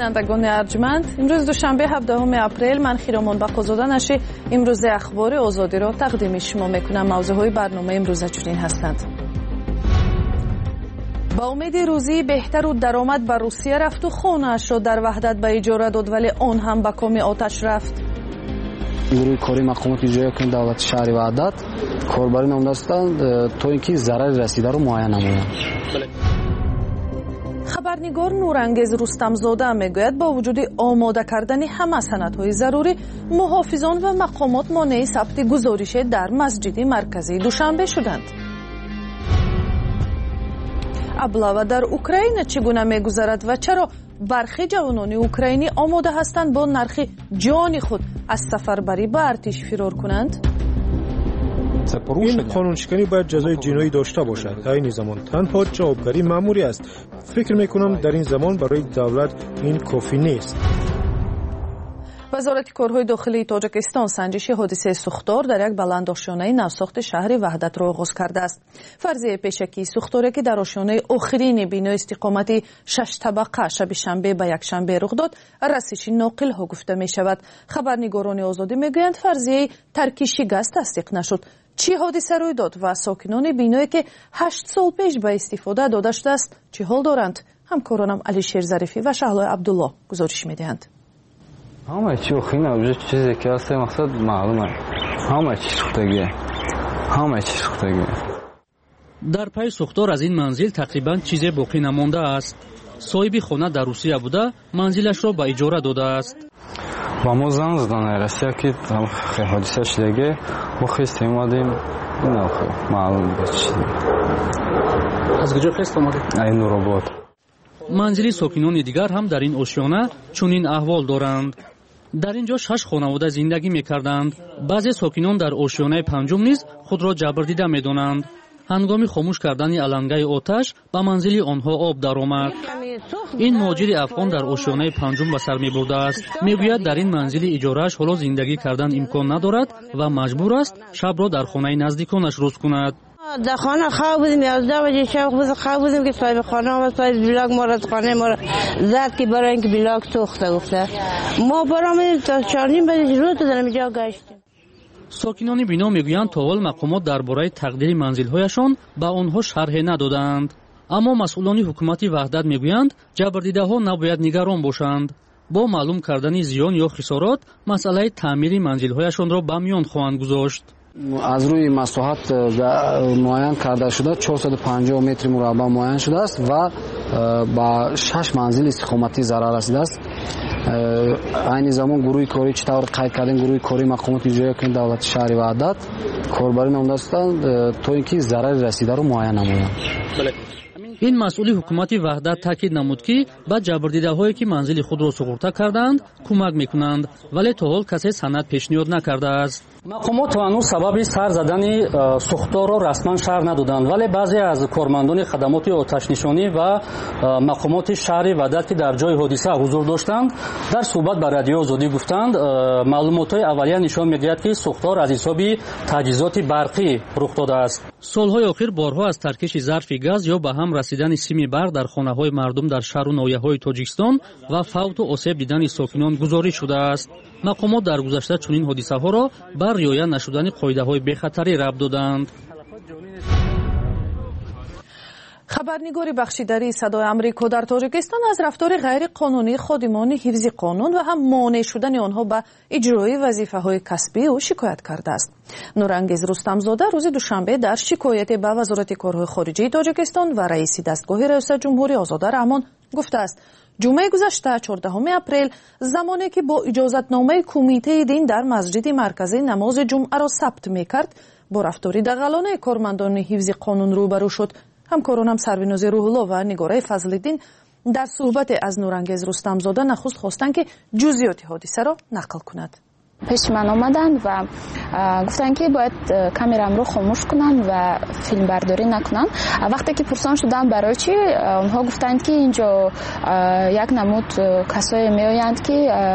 بینندگان ارجمند، امروز دوشنبه 17 اپریل من خیرامان بقازاده نشی امروز اخبار آزادی را تقدیم شما میکنم. موضوعهای برنامه امروز چنین هستند: با امید روزی بهتر و درآمد به روسیه رفت و خانه‌اش را در وحدت به اجاره داد، ولی آن هم به کام آتش رفت. گروه کاری مقامات اجرایی کننده دولت شهر وحدت کاربری نموده هستند تا اینکه ضرر رسیده رو معاینه نمایند. خبرنگار نورانگیز رستمزاده میگوید با وجود آماده کردن همه سندهای ضروری، محافظان و مقامات مانع ثبت گزارش در مسجد مرکزی دوشنبه شدند. ابله در اوکراین چگونه میگذرد و چرا برخی جوانان اوکراینی آماده هستند با نرخ جان خود از سفربری به ارتش فرار کنند؟ این قانونشکنی باید جزای جنایی داشته باشد. در این زمان تنها جوابگری مأموری است. فکر میکنم در این زمان برای دولت این کافی نیست. وزارت کارهای داخلی تاجیکستان سنجش حادثه سوختار در یک بلندآشیانه نوساخت شهر وحدت را آغاز کرده است. فرضیه پیشکی سوختاری که در آشیانه آخرین بنا استقامتی 6 طبقه شب شنبه به یک شنبه رخ داد، رسش ناقل ها گفته می شود. خبرنگاران آزادی میگویند فرضیه ترک شکست تصدیق نشد. چی حادثه روی داد و ساکنان بینایی که 8 سال پیش به استفاده داده شده است چی حال دارند؟ همکارانم علیشیر ظریفی و شهلا عبدالله گزارش میدهند. همه چی خیلی اوجه چیزی که است مقصد معلومه. همه چی سوختگی. در پای سوختار از این منزل تقریبا چیزی باقی نمانده است. صاحب خانه در روسیه بوده، منزلش را به اجاره داده است. با ما زنگ زدن رسیه که حادثه شده ما خیستیم اومدیم. نه معلوم چی. از کجا خیست اومدید؟ این نورآباد. منزلی ساکنان دیگر هم در این آشیانه چنین احوال دارند. در اینجا 6 خانواده زندگی می‌کردند. بعضی ساکنان در آشیانه پنجم نیز خود را جبر دیده می‌دانند. هنگام خاموش کردن علنگه آتش به منزل آنها آب درآمد. این مهاجر افغان در آشیانه پنجم به سر می‌برده است. میگوید در این منزل اجاره‌اش حالا زندگی کردن امکان ندارد و مجبور است شب را در خانه نزدیکانش روز کند. در خانه خواب بودیم 11 بجه شب خواب بودیم که صاحب خانه و صاحب بلاک ما را از خانه ما را زد که برای اینکه بلاک سوخته گفته. ما برام تا 4 بجه روز در اینجا گشتیم. ساکنان بینا میگویند تا حال مقامات درباره تقدیر منزل‌هایشان به آنها شرح ندادند. اما مسئولان حکومت وحدت میگویند جبردیده‌ها نباید نگران باشند. با معلوم کردن زیان یا خسارات مسئله تعمیر منزل‌هایشان را به میان خواهند گذاشت. از روی مساحت معین کرده شده 450 متر مربع معین شده است و با 6 منزل استقامتی ضرر رسیده است. این زمان گروه کاری چطور قید کردن گروه کاری مقامات اجرایی کننده دولت شهر وحدت کاربری نموده هستند تا اینکه ضرر رسیده رو معاینه نمایند. این مسئول حکومت وحدت تاکید نمود که با جبردیده‌هایی که منزل خود را سقوط کردند کمک میکنند، ولی تا حال کسی سند پیشنهاد نکرده است. مقامات تا هنوز سبب سر زدن سوختار را رسما شرح ندادند، ولی بعضی از کارمندان خدمات آتش‌نشانی و مقامات شهر وحدت که در جای حادثه حضور داشتند در صحبت با رادیو آزادی گفتند معلومات‌های اولیه نشان می‌دهد که سوختار از حساب تجهیزات برقی رخ داده است. سال‌های اخیر بارها از ترکش ظرف گاز یا به هم رسیدن سیم برق در خانه‌های مردم در شهر و ناحیه‌های تاجیکستان و فوت و آسیب دیدن ساکنان گزارش شده است. مقامات در گذشته چنین حادثه‌ها را بر رعایت نشدن قاعده‌های بی‌خطری ربط دادند. خبرنگار بخشیداری صدای آمریکا در تاجیکستان از رفتار غیر قانونی خادمان حفظ قانون و هم مانع شدن آنها به اجرای وظیفه‌های کسبی او شکایت کرده است. نورانگیز رستمزاده روز دوشنبه در شکایت به وزارت کارهای خارجه تاجیکستان و رئیس دستگاه ریاست جمهوری آزاده رحمان گفته است جمعه گذشته 14 اپریل زمانی که با اجازتنامه کمیته دین در مسجد مرکزی نماز جمعه را ثبت می‌کرد با رفتاری دغلانه کارمندان حفظ قانون روبرو شد. همکارانم سربیناز روح الله و نگاره فضل‌الدین در صحبت از نورانگیز رستمزاده نخست خواستند که جزئیات حادثه را نقل کند. پیش من آمدن و گفتن که باید کامرام رو خاموش کنن و فیلم برداری نکنن. وقتی که پرسان شدن برای چی، اونها گفتند که اینجا یک نمود کسایی میآیند که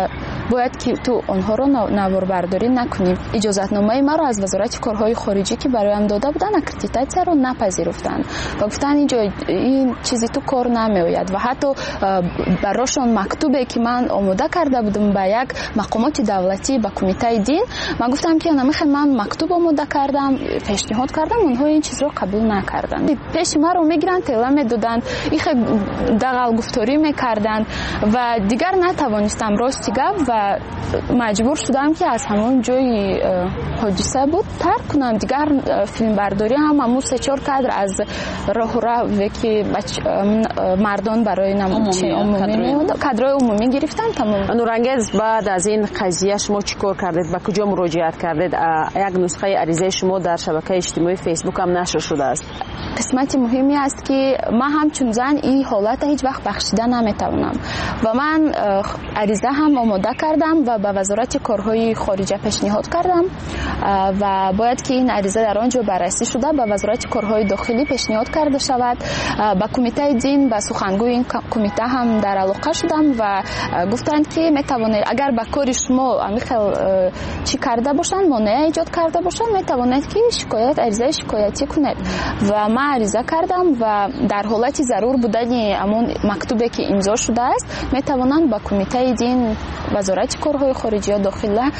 باید که تو آنها رو نواربرداری نکنیم. اجازتنامه ما رو از وزارت کارهای خارجی که برایم داده بودن اکریدیتاسیون رو نپذیرفتن و گفتن این چیزی تو کار نمیآید و حتی براشون مکتوبی که من آماده کرده بودم به یک مقامات دولتی به کمیته دین، من گفتم که نمیخوام، من مکتوب آماده کردم، پیشنهاد کردم، اونها این چیز رو قبول نکردن. پیش ما رو میگیرن، تله میدادن، این دغل گفتاری میکردن و دیگر نتوانستم راستی گفت و مجبور شدم که از همون جای حادثه بود ترک کنم. دیگر فیلم برداری هم 3-4 کادر از راه که مردان برای عمومی کادرهای عمومی گرفتن. تمام. نورانگیز، بعد از این قضیه شما چیکار کردید؟ به کجا مراجعت کردید؟ یک نسخه عریضه شما در شبکه اجتماعی فیسبوک هم نشر شده است. قسمت مهمی است که من همچون زن این حالت هیچ وقت بخشیده نمیتونم و من عریضه هم آماده کردم و به وزارت کارهای خارجه پیشنهاد کردم و باید که این عریضه در آنجا بررسی شده به وزارت کارهای داخلی پیشنهاد کرده شود. با کمیته دین، با سخنگوی این کمیته هم در علاقه شدم و گفتند که میتوانید اگر به کار شما چی کرده باشند، مانع ایجاد کرده باشند، میتوانید که عریضه شکایتی کنید و من عریضه کردم و در حالت ضرور بودن همون مکتوبی که امضا شده است میتوانند با کمیته دین، وزارت کارهای خارجه داخله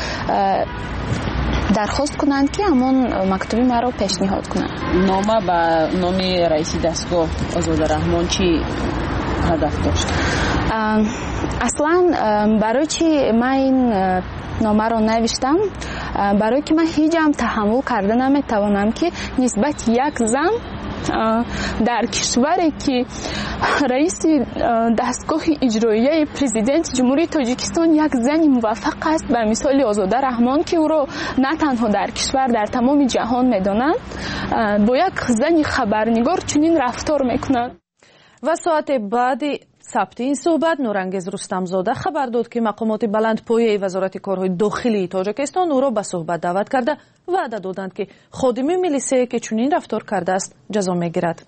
درخواست کنند که همون مکتوبی ما رو پیشنهاد کنند. نامه با نام رئیس دستگاه آزاده رحمان چی هدف داشت؟ اصلا برای چی من این نامه رو نوشتم؟ برای که من هیچ هم تحمل کرده نمیتوانم که نسبت یک زن در کشوری که رئیس دستگاه اجرایی پرزیدنت جمهوری تاجیکستان یک زن موفق است به مثال آزاده رحمان که او را نه تنها در کشور در تمام جهان میدانند، با یک زن خبرنگار چنین رفتار میکنند. و ساعت بعد ثبت این صحبت نورانگیز رستمزاده خبر داد که مقامات بلندپایه وزارت کارهای داخلی تاجیکستان او را به صحبت دعوت کرده وعده دادند که خادم میلیسه که چنین رفتار کرده است جزا میگیرد.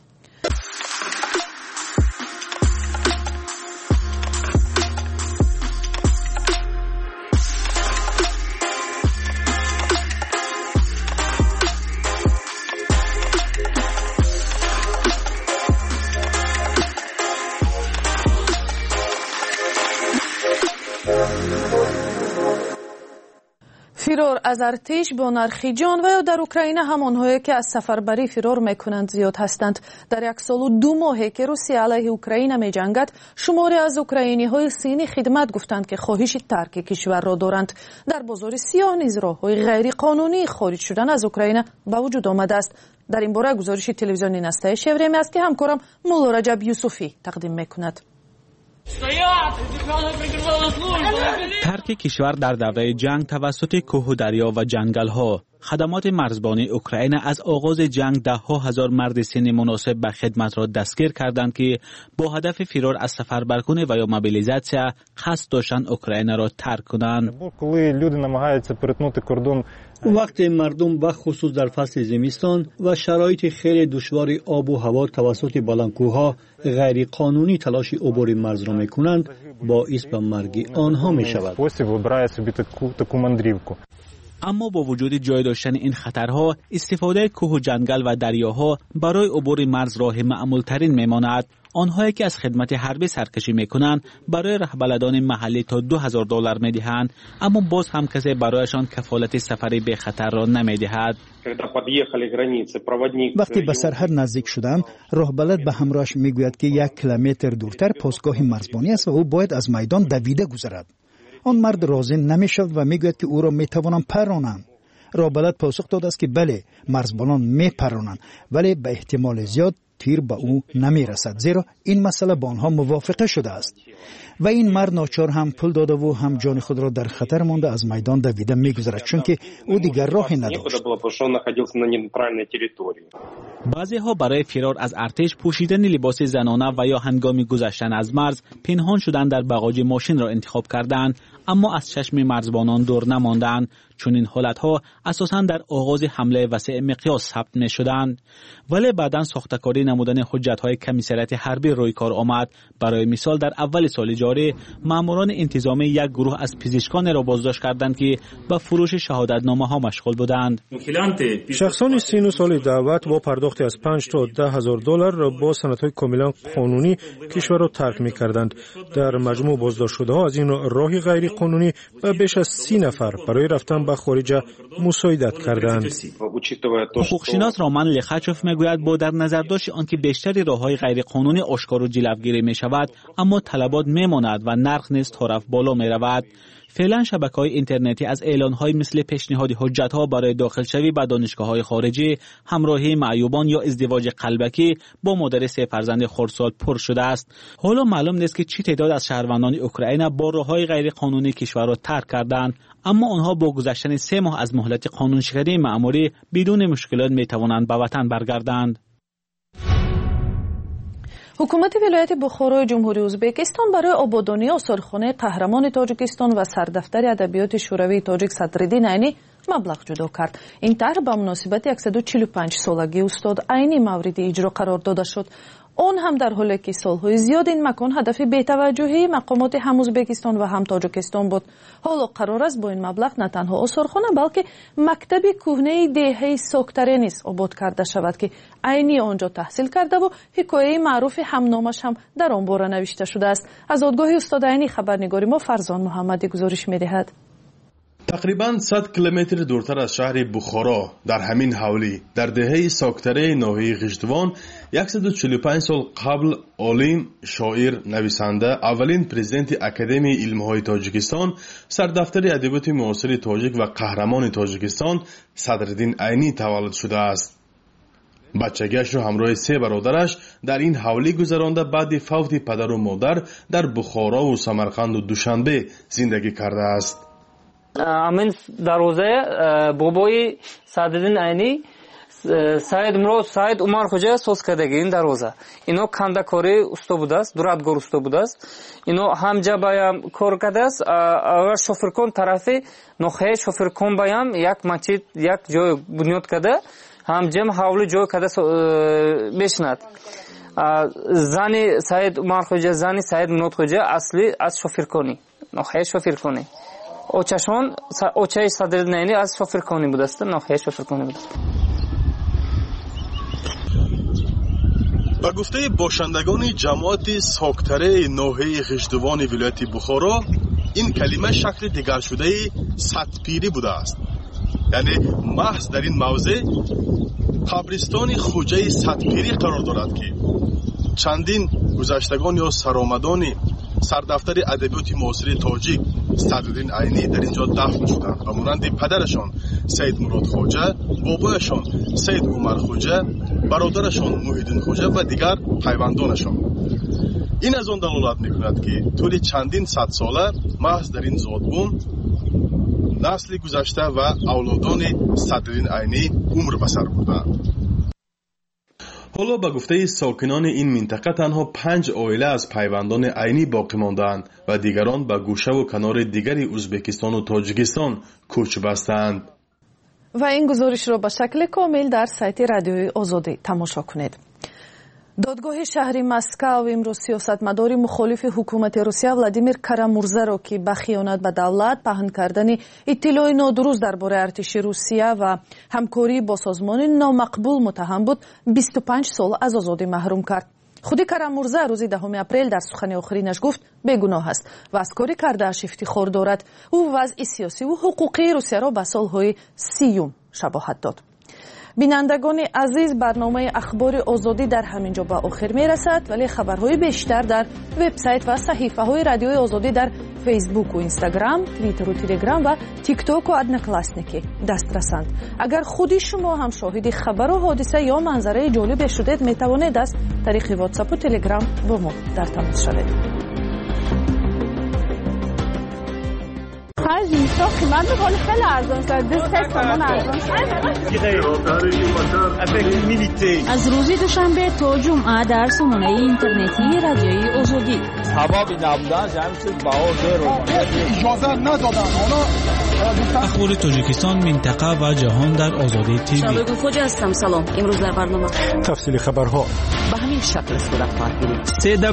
فرار از ارتش با نرخ جان و یا در اوکراین همانهایی که از سفربری فرار میکنند زیاد هستند. در 1 سال و 2 ماهی که روسیه علیه اوکراین میجنگد، شماری از اوکراینی های سینی خدمت گفتند که خواهش ترک کشور را دارند. در بازار سیاه نیز راه‌های غیر قانونی خارج شدن از اوکراین به وجود آمده است. در این باره گزارش تلویزیونی نسته شوریم است که همکارم مولا رجب یوسفی تقدیم میکند. ترک کشور در دوره جنگ توسط کوه و دریا و جنگل‌ها. خدمات مرزبانی اوکراین از آغاز جنگ 10,000 مرد سن مناسب به خدمت را دستگیر کردند که با هدف فرار از سفربرکنی و یا موبیلیزاسیا قصد داشتند اوکراین را ترک کنند. وقتی مردم به خصوص در فصل زمستان و شرایط خیلی دشوار آب و هوا توسط بلندکوه‌ها غیر قانونی تلاش عبور مرز را می‌کنند، باعث به مرگ آنها می‌شود. اما با وجود جای داشتن این خطرها، استفاده کوه و جنگل و دریاها برای عبور مرز راه معمول‌ترین می‌ماند. آنهایی که از خدمت حربی سرکشی می‌کنند برای رهبلدان محلی تا $2,000 می‌دهند، اما باز هم کسی برایشان کفالت سفری به خطر را نمی‌دهد. وقتی به سرحد نزدیک شدم، راهبلد به همراهش می‌گوید که 1 کیلومتر دورتر پاسگاه مرزبانی است و او باید از میدان دویده گذرد. آن مرد راضی نمی‌شود و می‌گوید که او را می‌توانم پرانم. راهبلد پاسخ داده است که بله، مرزبانان می‌پرانند، ولی به احتمال زیاد تیر به او نمی‌رسد، زیرا این مسئله با آنها موافقه شده است. و این مرد ناچار هم پول داده و هم جان خود را در خطر مانده از میدان دویده می‌گذرد، چون که او دیگر راهی نداشت. بعضی‌ها برای فرار از ارتش پوشیدن لباس زنانه و یا هنگام گذشتن از مرز پنهان شدن در باغچه ماشین را انتخاب کردند، اما از چشم مرزبانان دور نماندند، چون این حالتها اساساً در آغاز حمله وسیع مقیاس ثبت می‌شدند، ولی بعداً ساخته‌کاری نمودن حجت‌های کمیسریت حربی روی کار آمد. برای مثال در اول سال جاری ماموران انتظامی یک گروه از پزشکان را بازداشت کردند که به فروش شهادتنامه‌ها مشغول بودند. شخصان 39 ساله دعوت با پرداخت از 5 تا 10,000 دلار با سندهای کاملا قانونی کشور را ترک می‌کردند. در مجموع بازداشت شده‌ها از این راه غیر قانونی و بیش از 30 نفر برای رفتن به خارج مساعدت کردند. حقوقشناس رامان لخاچوف میگوید با در نظر داشت آنکه بیشتری راه‌های غیر قانونی آشکار و جلوگیری می‌شود، اما طلبات می‌ماند و نرخ نیز طرف بالا می‌رود. فعلا شبکه‌های اینترنتی از اعلان‌های مثل پیشنهاد حجت‌ها برای داخل شوی به دانشگاه‌های خارجی، همراهی معیوبان یا ازدواج قلبکی با مادر 3 فرزند خردسال پر شده است. حالا معلوم نیست که چه تعداد از شهروندان اوکراین با راه‌های غیر قانونی کشور را ترک کردند، اما آنها با گذشتن 3 ماه از مهلت قانونشکنی مأموری بدون مشکلات می‌توانند به وطن برگردند. حکومت ولایت بخارای جمهوری ازبکستان برای آبادانی آثارخانه قهرمان تاجیکستان و سردفتر ادبیات شوروی تاجیک صدرالدین عینی مبلغ جدا کرد. این طرح به مناسبت 145 سالگی استاد عینی مورد اجرا قرار داده شد. آن هم در حالی که سالهای زیاد این مکان هدف بی‌توجهی مقامات هم ازبکستان و هم تاجیکستان بود. حالا قرار است با این مبلغ نه تنها آثارخانه بلکه مکتب کهنه دهه ساکتره نیز آباد کرده شود که عینی آنجا تحصیل کرده و حکایه معروف همنامش هم در آن باره نوشته شده است. از دادگاه استاد عینی خبرنگاری ما فرزان محمدی گزارش می‌دهد. تقریباً 100 کیلومتر دورتر از شهر بخارا در همین حوالی در دهه ساکتره ناحیه غشتوان 145 سال قبل عالم، شاعر، نویسنده، اولین پرزیدنت اکادمی علم‌های تاجیکستان، سردفتر ادبیات معاصر تاجیک و قهرمان تاجیکستان صدرالدین عینی تولد شده است. بچگیش را همراه 3 برادرش در این حوالی گذرانده بعد فوت پدر و مادر در بخارا و سمرقند و دوشنبه زندگی کرده است. امین дарозе бобои Садриддин Айни Саид Мурод Саид Умар хоҷа соз кардаги ин дароза ино кандакори усто будааст, дуратгор усто будааст, ино ҳамҷа баям кор кардааст ва шофиркон тарафи ноҳияи шофиркон баям як масҷид як ҷой бунёд карда ҳамҷам ҳавли ҷой карда мешинад. зани Саид Умар хоҷа, зани Саид Мурод хоҷа асли аз шофирконӣ, ноҳияи шофирконӣ. очашон очаи Садриддин Айни аз шофирконӣ будааст, ноҳияи шофирконӣ будааст. ба гуфтаи бошандагони ҷамоати соктараи ноҳияи ғиштувони вилояти Бухоро, ин калима шакли дигаршудаи садпирӣ будааст. яъне маҳз дар ин мавзеъ қабристони хуҷаи садпирӣ қарор дорад ки чандин гузаштагон ё саромадони сардафтари адабиёти муосири тоҷик Садриддин Айни дар инҷо дафн шуданд ва монанди падарашон Саид Мурод Хоҷа, бобояшон Саид Умар Хоҷа, бародарашон Муҳиддин Хоҷа ва дигар пайвандонашон. ин аз он далолат мекунад ки тӯли чандин садсола маҳз дар ин зотбун насли гузашта ва авлодони Садриддин Айни умр ба сар бурданд. ҳоло ба гуфтаи сокинони ин минтақа танҳо 5 оила аз пайвандони Айни боқӣ мондаанд ва дигарон ба гӯшаву канори дигари Ӯзбекистону Тоҷикистон кӯч бастанд. ва ин гузоришро ба шакли комил дар сайти радиои Озодӣ тамошо кунед. додгоҳи шаҳри Москав имрӯз сиёсатмадори мухолифи ҳукумати Русия Владимир Карамурзаро ки ба хиёнат ба давлат, паҳн кардани иттилои нодуруст дар бораи артиши Русия ва ҳамкорӣ бо созмони номақбул муттаҳам буд, 25 сол аз озодӣ маҳрум кард. худи Карамурза рӯзи 10 апрел дар сухани охиринаш гуфт бегуноҳ аст ва аз кори кардааш ифтихор дорад. ӯ вазъи сиёсиву ҳуқуқии Русияро ба солҳои 30 шабоҳат дод. бинандагони азиз, барномаи ахбори озодӣ дар ҳамин ҷо ба охир мерасад, вале хабарҳои бештар дар вебсайт ва саҳифаҳои радиои озодӣ дар фейсбуку, инстаграм, твиттеру, телеграм ва тиктоку одноклассники дастрасанд. агар худи шумо ҳам шоҳиди хабару ҳодиса ё манзараи ҷолибе шудед, метавонед аз тариқи ватсапу телеграм бо мо дар тамос шавед. 5 میلیون قیمت میکنه خیلی ارزان است 2-3 تومان ارزان از روز دوشنبه تا جمعه در سامانه اینترنتی رادیوی آزادی سبب نبودن جمعیت بها اجازه ندادن اخبار تاجیکستان منطقه و جهان در آزادی تیوی. شالگو خوج هستم. سلام. امروز در برنامه تفصیل خبرها به همین شکل صورت خواهد گرفت.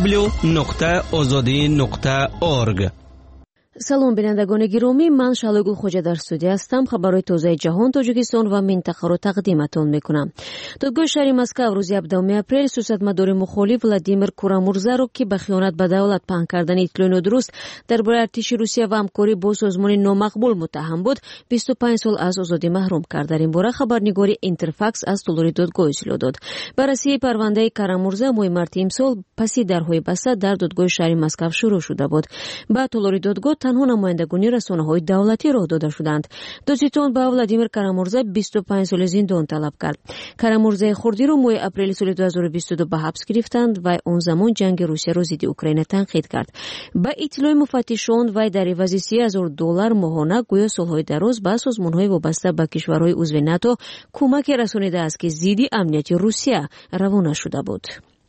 www.azadi.org. سلام بینندگان گرامی، من شالگو خوجه در استودیو هستم. خبرهای تازه جهان، تاجیکستان و منطقه را تقدیمتان میکنم. دادگاه شهری مسکو روز 17 اپریل سیاستمدار مخالف ولادیمیر کورامورزا را که به خیانت به دولت پنهان کردن اطلاع نادرست درباره ارتش روسیه و همکاری با سازمان نامقبول متهم بود 25 سال از آزادی محروم کرد. در این باره خبرنگاری اینترفاکس از طلوع دادگاه اطلاع داد. بررسی پرونده کورامورزا ماه مارس امسال پسی درهای بسته در دادگاه شهری مسکو شروع شده بود. با طلوع دادگاه تنها نمایندگانی رسانه‌های دولتی راه داده شدند. دادستان با ولادیمیر کورامورزا 25 سال زندان طلب کرد. کورامورزا خردی را ماه اپریل سال 2022 به حبس گرفتند و اون زمان جنگ روسیه را ضد اوکراین تنقید کرد. با اطلاع مفتشان و در عوض $30,000 ماهانه گویا سالهای دراز به سازمان‌های وابسته به کشورهای عضو ناتو کمک رسانیده است که ضد امنیت روسیه روانه شده بود.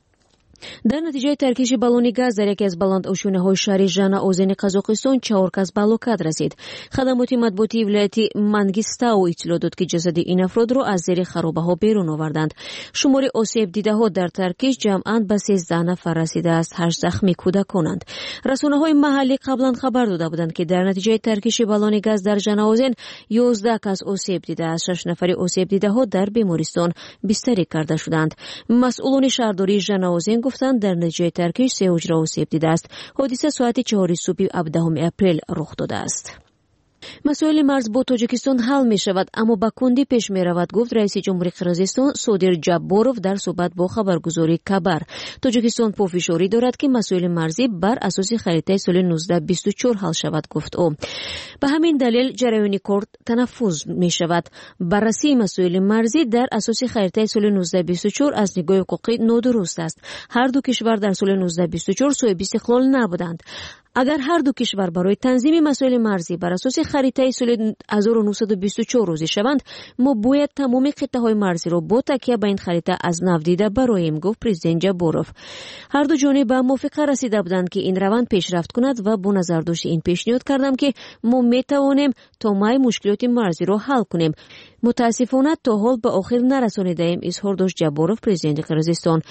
در نتیجه ترکیش بالون گاز در یکی از بلندآشوب‌های شهر ژاناوزن قزاقستان 4 کس به هلاکت رسید. خدمات مطبوعاتی ولایت منگیستاو اطلاع داد که جسد این افراد را از زیر خرابه‌ها بیرون آوردند. شمار آسیب دیده‌ها در ترکیش جمعاً به 13 نفر رسیده است. 8 زخمی کودکانند. رسانه‌های محلی قبلا خبر داده بودند که در نتیجه ترکیش بالون گاز در ژاناوزن 11 کس آسیب دیده است. 6 نفر آسیب دیده‌ها در بیمارستان بستری کرده شدند. مسئولان شهرداری ژاناوزن گفتند در نتیجه ترکیش 3 حجره آسیب دیده است. حادثه ساعت 4 صبح 17 اپریل رخ داده است. مسائل مرز با تاجیکستان حل می شود اما با کندی پیش می رود، گفت رئیس جمهوری قرقیزستان صادر جابوروف در صحبت با خبرگزاری کبر. تاجیکستان پافشاری دارد که مسائل مرزی بر اساس خریطه سال 1924 حل شود، گفت او. به همین دلیل جریان کرد تنفذ می شود. بررسی مسائل مرزی در اساس خریطه سال 1924 از نگاه حقوقی نادرست است. هر دو کشور در سال 1924 صاحب استقلال نبودند. اگر هر دو کشور برای تنظیم مسائل مرزی بر اساس خریطه سال 1924 روزی شوند، ما باید تمام قطعه‌های مرزی را با تکیه به این خریطه از نو دیده برایم، گفت پرزیدنت جابوروف. هر دو جانب به موافقه رسیده بودند که این روند پیشرفت کند و با نظر داشت این پیشنهاد کردم که ما میتوانیم تا مای مشکلات مرزی را حل کنیم. متاسفانه تا حال به آخر نرسانیده‌ایم، اظهار داشت جابوروف پرزیدنت قرقیزستان.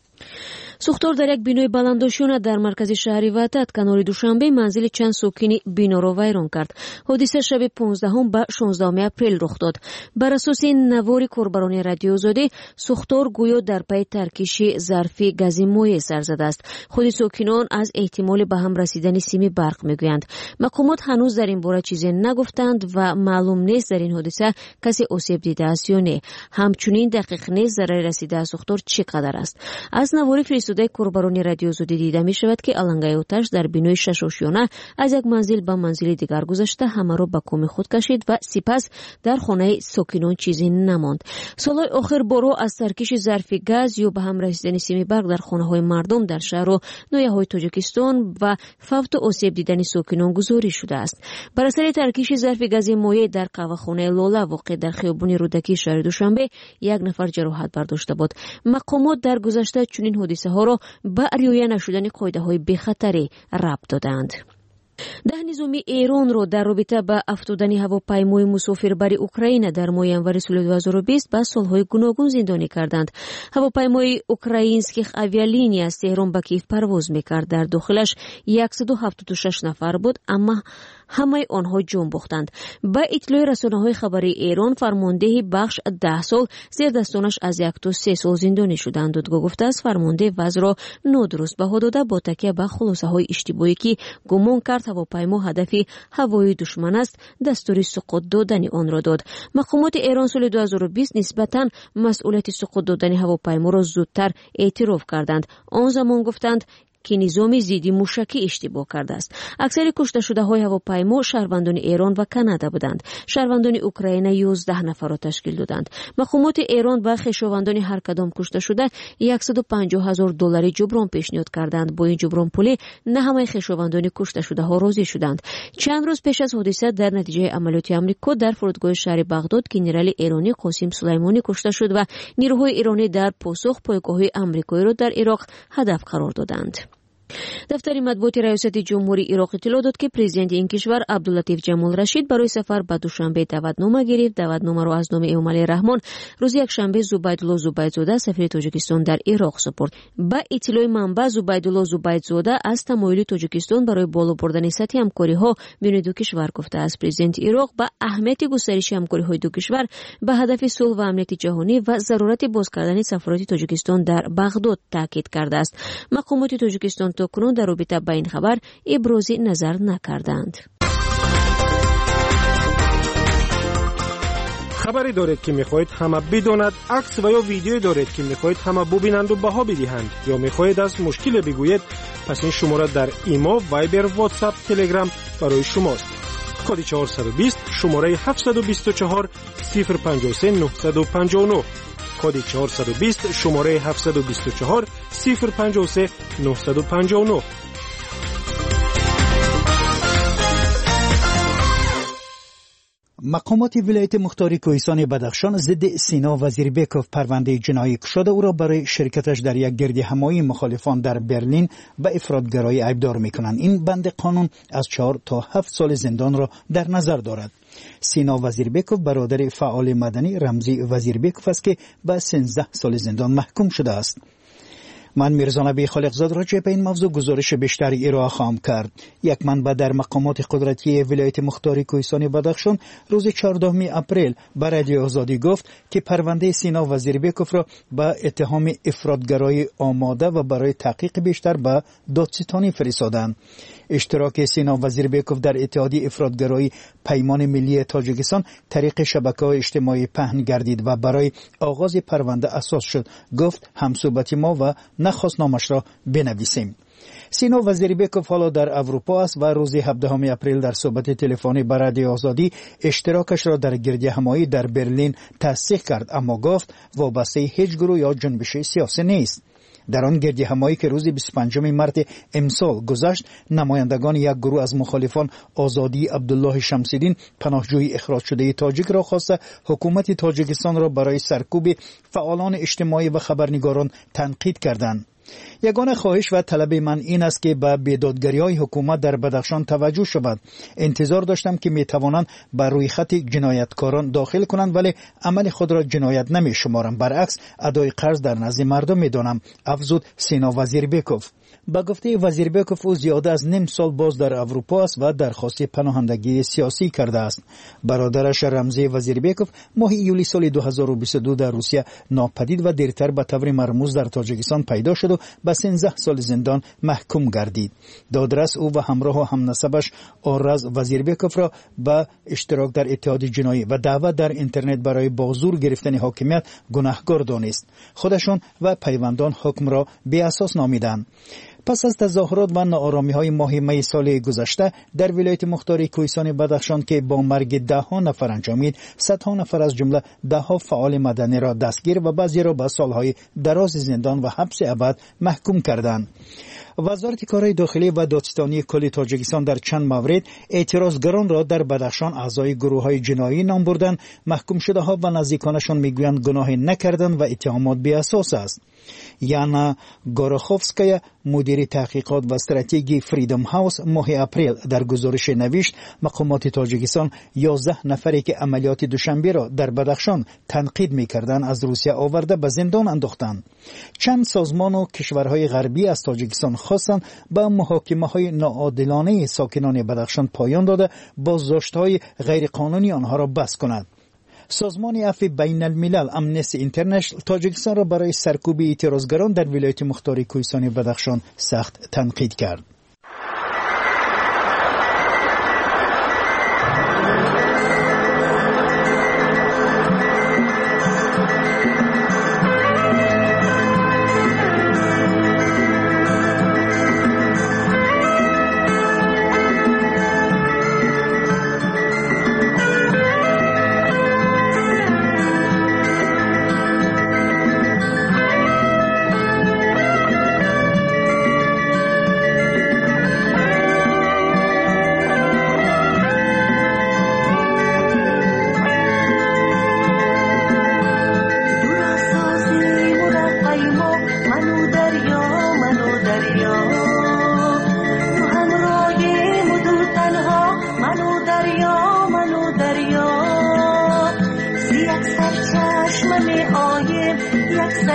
سوختار در یک بینای بلندآشوب در مرکز شهر وحدت کنار دوشنبه منزل چند ساکنی بنا را ویران کرد. حادثه شب 15 به 16 اپریل رخ داد. بر اساس نوار کاربران رادیو آزادی، سوختار گویا در پی ترکیش ظرفی گاز مایع سر زده است. خود ساکنان از احتمال به هم رسیدن سیم برق میگویند. مقامات هنوز در این باره چیزی نگفتند و معلوم نیست در این حادثه کسی آسیب دیده است یا نه. همچنین دقیق نیست ضرر رسیده از سوختار چقدر است. از نوار فرستاده کاربران رادیو آزادی دیده می شود که علنگای آتش در بینای 6 آشیانه از یک منزل به منزل دیگر گذشته همه را به کام خود کشید و سپس در خانه ساکنان چیزی نماند. سالهای آخر بارها از ترکیش ظرف گاز یا به هم رسیدن سیم برق در خانه های مردم در شهر و ناحیه‌های تاجیکستان و فوت آسیب دیدن ساکنان گزارش شده است. بر اثر ترکیش ظرف گاز مایع در قهوه‌خانه لاله واقع در خیابان رودکی شهر دوشنبه 1 نفر جراحت برداشته بود. مقامات در گذشته چنین حادثه‌ها را با رعایت نشدن قاعده‌های بی‌خطری ربط دادند. 10 نظامی ایران را در رابطه با افتادن هواپیمای مسافربری اوکراین در ماه ژانویه سال 2020 به سالهای گوناگون زندانی کردند. هواپیمای اوکراینسکی آویالینی از تهران به کیف پرواز می‌کرد. در داخلش 176 نفر بود، اما همه آنها جان باختند. با اطلاع رسانه‌های خبری ایران، فرمانده بخش 10 سال، زیر دستانش از 1 تا 3 سال زندانی شدند. دادگاه گفته است فرمانده وضع را نادرست بها داده با تکیه به خلاصه‌های اشتباهی که گمان کرد هواپیما هدفی هوایی دشمن است، دستور سقوط دادن آن را داد. مقامات ایران سال 2020 نسبتاً مسئولیت سقوط دادن هواپیما را زودتر اعتراف کردند. آن زمان گفتند که نظام ضد موشکی اشتباه کرده است. اکثر کشته شده های هواپیما شهروندان ایران و کانادا بودند. شهروندان اوکراین 11 نفر را تشکیل دادند. مقامات ایران به خویشاوندان هر کدام کشته شده $150,000 جبران پیشنهاد کردند. با این جبران پولی نه همه خویشاوندان کشته شده ها راضی شدند. چند روز پیش از حادثه در نتیجه عملیات آمریکا در فرودگاه شهر بغداد گنرال ایرانی قاسم سلیمانی کشته شد و نیروهای ایرانی در پاسخ پایگاه‌های آمریکایی را در عراق هدف قرار دادند. دفتر مطبوعات ریاست جمهوری عراق اطلاع داد که پرزیدنت این کشور عبداللطیف جمال رشید برای سفر به دوشنبه دعوتنامه گرفت. دعوتنامه را از نام امامعلی رحمان روز یکشنبه زبیدالله زبیدزاده سفیر تاجیکستان در عراق سپرد. با اطلاع منبع زبیدالله زبیدزاده از تمایل تاجیکستان برای بالا بردن سطح همکاری‌ها بین دو کشور گفته است. پرزیدنت عراق با اهمیت گسترش همکاری‌های دو کشور به هدف صلح و امنیت جهانی و ضرورت باز کردن سفارت تاجیکستان در بغداد تاکید کرده است. مقامات تاجیکستان تاکنون در رابطه با این خبر ابراز نظر نکردند. خبری دارید که میخواهید همه بداند، عکس و یا ویدیو دارید که میخواهید همه ببینند و بها بدهند، یا میخواهید از مشکل بگویید، پس این شماره در ایما، وایبر، واتساپ، تلگرام برای شماست. کد 420 شماره 724 053 959 کد 420 شماره 724 053 959. مقامات ولایت مختار کوهستان بدخشان ضد سینا وزیربکوف پرونده جنایی شده او را برای شرکتش در یک گردهمایی مخالفان در برلین به افراطگرایی ایبدار می‌کنند. این بند قانون از 4 تا 7 سال زندان را در نظر دارد. سینا وزیربکوف برادر فعال مدنی رمزی وزیربکوف است که به 13 سال زندان محکوم شده است. من میرزا نبی خالقزاد راجع به این موضوع گزارش بیشتری ارائه خواهم کرد. یک منبع در مقامات قدرتی ولایت مختار کوهستان بدخشان روز 14 اپریل به رادیو آزادی گفت که پرونده سینا وزیربکوف را به اتهام افراطگرایی آماده و برای تحقیق بیشتر به دادستانی فرستادند. اشتراک سینا وزیربکوف در اتحادیه افراطگرایی پیمان ملی تاجیکستان طریق شبکه‌های اجتماعی پهن گردید و برای آغاز پرونده اساس شد. گفت همصحبت ما و نخواست نامش را بنویسیم. سینا وزیربکوف حالا در اروپا است و روز 17 اپریل در صحبت تلفنی با رادیو آزادی اشتراکش را در گردهمایی در برلین تصدیق کرد، اما گفت وابسته هیچ گروه یا جنبش سیاسی نیست. در آن گردهمایی که روز 25 مارس امسال گذشت، نمایندگان یک گروه از مخالفان آزادی عبدالله شمس‌الدین پناهجوی اخراج شده تاجیک را خواسته حکومت تاجیکستان را برای سرکوب فعالان اجتماعی و خبرنگاران تنقید کردند. یگانه خواهش و طلب من این است که به بیدادگری‌های حکومت در بدخشان توجه شود. انتظار داشتم که می‌توانند بر روی خط جنایتکاران داخل کنند، ولی عمل خود را جنایت نمی‌شمارم، برعکس ادای قرض در نزد مردم می‌دانم، افزود سینا وزیربکوف. با گفته وزیربکوف او زیاده از نیم سال باز در اروپا است و درخواست پناهندگی سیاسی کرده است. برادرش رمزی وزیربکوف ماه یولی سال 2022 در روسیه ناپدید و دیرتر به طور مرموز در تاجیکستان پیدا شد و به 13 سال زندان محکوم گردید. دادرس او و همراه و همنسبش آرز وزیربکوف را به اشتراک در اتحاد جنایی و دعوت در اینترنت برای بازور گرفتن حاکمیت گناهکار دانست. خودشان و پیوندان حکم را بی اساس نامیدند. پس از تظاهرات و ناآرامی‌های ماه می سال گذشته در ولایت مختار کوهستان بدخشان که با مرگ 10 نفر انجامید، صدها نفر از جمله 10 فعال مدنی را دستگیر و بعضی را به سالهای دراز زندان و حبس ابد محکوم کردند. وزارت کارهای داخلی و دادستانی کل تاجیکستان در چند مورد اعتراضگران را در بدخشان اعضای گروه‌های جنایی نام بردند. محکوم شده ها و نزدیکانشان میگویند گناهی نکردند و اتهامات بی اساس است. یانا گوراخوفسکایا مدیر تحقیقات و استراتژی فریدم هاوس ماه اپریل در گزارش نوشت مقامات تاجیکستان 11 نفری که عملیات دوشنبه را در بدخشان تنقید می‌کردند از روسیه آورده به زندان انداختند. چند سازمان و کشورهای غربی از تاجیکستان خواستند به محاکمه‌های ناعادلانه ساکنان بدخشان پایان داده بازداشت‌های غیرقانونی آنها را بس کنند. سازمان عفو بین الملل امنستی اینترنشنال تاجیکستان را برای سرکوب اعتراضگران در ولایت مختار کوهستان بدخشان سخت تنقید کرد.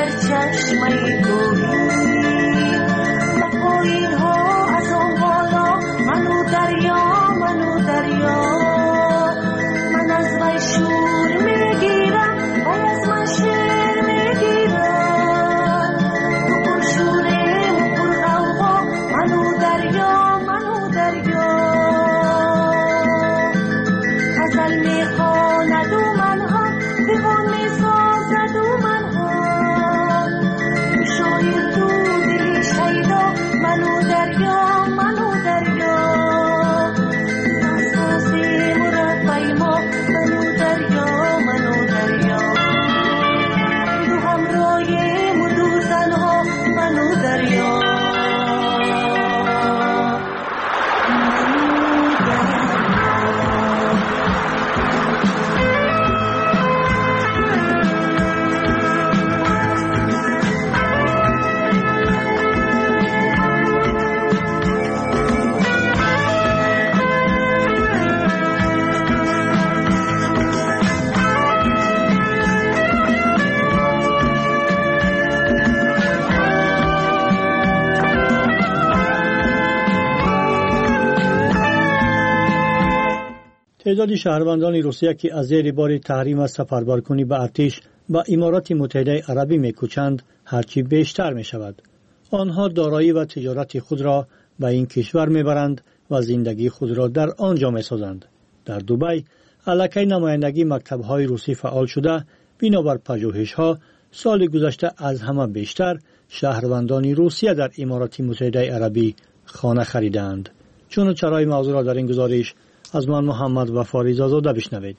در چشمه گوهی و پایین ها از آن بالا منو دریا من از وی شور میگیرم و از من شیر میگیرم تو پر شورم و پر غوغا منو دریا غزل میخواند و منها دیوان میسازد و منها شاعر تو دلی شیدا منو دریا ناسازی مربی ما منو دریا دو همراهیم و دو زنها منو دریا تعداد شهروندان روسیه که از زیر بار تحریم از سفربرکنی به ارتش به امارات متحده عربی می‌کوچند هرچی بیشتر می‌شود. آنها دارایی و تجارت خود را به این کشور می‌برند و زندگی خود را در آنجا می‌سازند. در دبی علاقه نمایندگی مکتب‌های روسی فعال شده، بنابر پژوهش‌ها سال گذشته از همه بیشتر شهروندان روسیه در امارات متحده عربی خانه خریدند. چون چرای موضوع را در این گزارش از من محمد و فاریز آزاده بشنوید.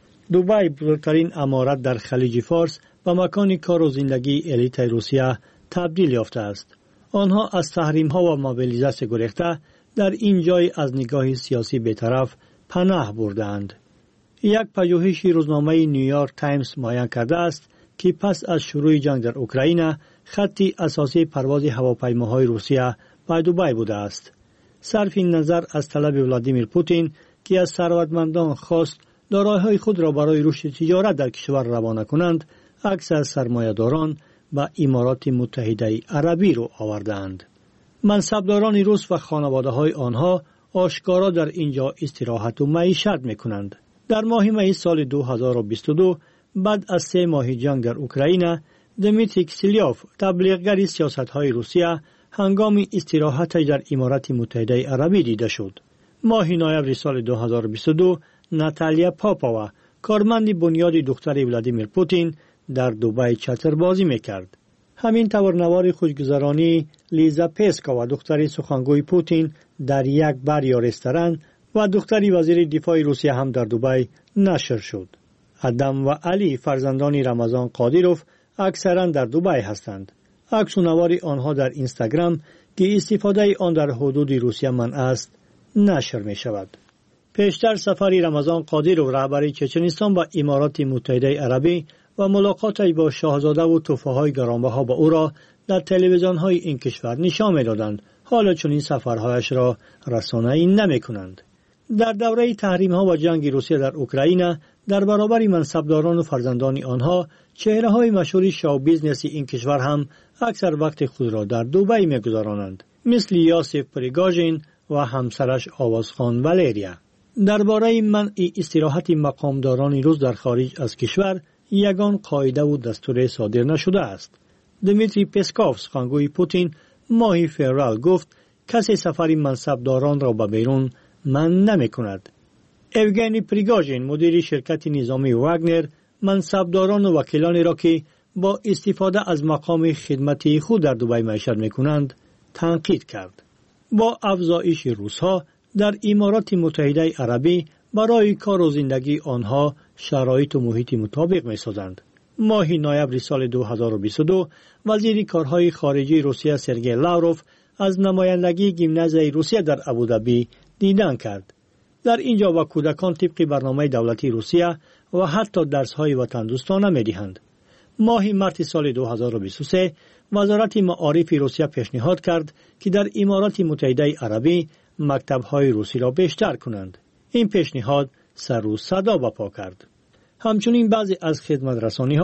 دبی بزرگترین امارت در خلیج فارس و مکان کار و زندگی الیت روسیه تبدیل یافته است. آنها از تحریم ها و موبیلیزاسیون گریخته در این جای از نگاه سیاسی بی‌طرف پناه بردند. یک پژوهش روزنامه نیویورک تایمز معین کرده است که پس از شروع جنگ در اوکراین خطی اساسی پرواز هواپیماهای روسیه به دبی بوده است. صرف نظر از طلب ولادیمیر پوتین که از ثروتمندان خواست دارایی‌های خود را برای رشد تجارت در کشور روانه کنند، اکثر سرمایه‌داران به امارات متحده عربی رو آوردند. منصبداران روس و خانواده‌های آنها آشکارا در اینجا استراحت و معیشت می‌کنند. در ماه می سال 2022 بعد از 3 ماه جنگ در اوکراین، دمیتری کسیلیوف تبلیغگر سیاست‌های روسیه هنگام استراحت در امارات متحده عربی دیده شد. ماه نوامبر سال 2022 ناتالیا پاپاوا کارمند بنیاد دختر ولادیمیر پوتین در دبی چتربازی میکرد. همین طور نوار خوشگذرانی لیزا پسکووا دختر سخنگوی پوتین در یک بار یا رستوران و دختر وزیر دفاع روسیه هم در دبی نشر شد. ادم و علی فرزندان رمضان قادیروف اکثرا در دبی هستند. عکس و نوار آنها در اینستاگرام که استفاده آن در حدود روسیه منع است نشر می شود. پیشتر سفری رمضان قادیروف رهبر چچنستان با امارات متحده عربی و ملاقات با شاهزاده و تحفه‌های گرانبها با او را در تلویزیون‌های این کشور نشان می‌دادند. حالا چون این سفرهایش را رسانه‌ای نمی‌کنند. در دوره تحریم‌ها و جنگ روسیه در اوکراین در برابر منصبداران و فرزندان آنها چهره‌های مشهور شو بیزنس این کشور هم اکثر وقت خود را در دبی می‌گذرانند، مثل یاسف پریگاژین و همسرش آوازخوان والریا. درباره منع استراحت مقامداران روس در خارج از کشور یگان قاعده و دستور صادر نشده است. دمیتری پسکوف سخنگوی پوتین ماه فوریه گفت کسی سفر منصبداران را به بیرون منع نمی‌کند. اوگنی پریگاژین مدیر شرکت نظامی واگنر منصبداران و وکیلانی را که با استفاده از مقام خدمتی خود در دبی معیشت می‌کنند تنقید کرد. با افزایش روس‌ها در امارات متحده عربی برای کار و زندگی آنها شرایط و محیط مطابق می‌سازند. ماه نوامبر سال 2022 وزیر کارهای خارجه روسیه سرگئی لاوروف از نمایندگی گیمنازیای روسیه در ابوظبی دیدن کرد. در اینجا با کودکان طبق برنامه دولتی روسیه و حتی درس‌های وطن‌دوستانه می‌دهند. ماه مارس سال 2023 وزارت معارف روسیه پیشنهاد کرد که در امارات متحده عربی مکتب‌های روسی را بیشتر کنند. این پیشنهاد سر و صدا برپا کرد. همچنین بعضی از خدمت‌رسانی‌ها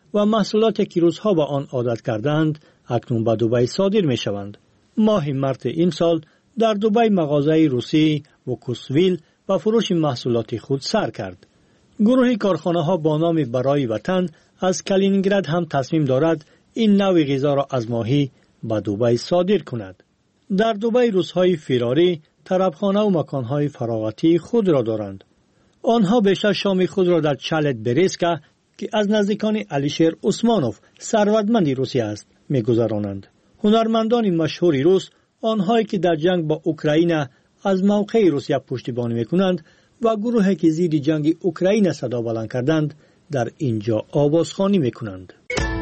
و محصولاتی که روزها با آن عادت کردند اکنون به دبی صادر می شوند. ماه مارس این سال در دبی مغازه روسی وکوسویل با فروش محصولات خود سر کرد. گروه کارخانه ها با نام برای وطن از کالینینگراد هم تصمیم دارد این نوع غذا را از ماهی به دبی صادر کند. در دبی روزهای فراری طربخانه و مکانهای فراغتی خود را دارند. آنها بیشتر شام خود را در چالت بریسکا که از نزدیکان علیشیر عثمانوف ثروتمند روسی است می‌گذرانند. هنرمندان مشهور روس، آنهایی که در جنگ با اوکراین از موقع روسیه پشتیبانی می‌کنند و گروهی که زیر جنگ اوکراین صدا بلند کردند، در اینجا آوازخوانی می‌کنند.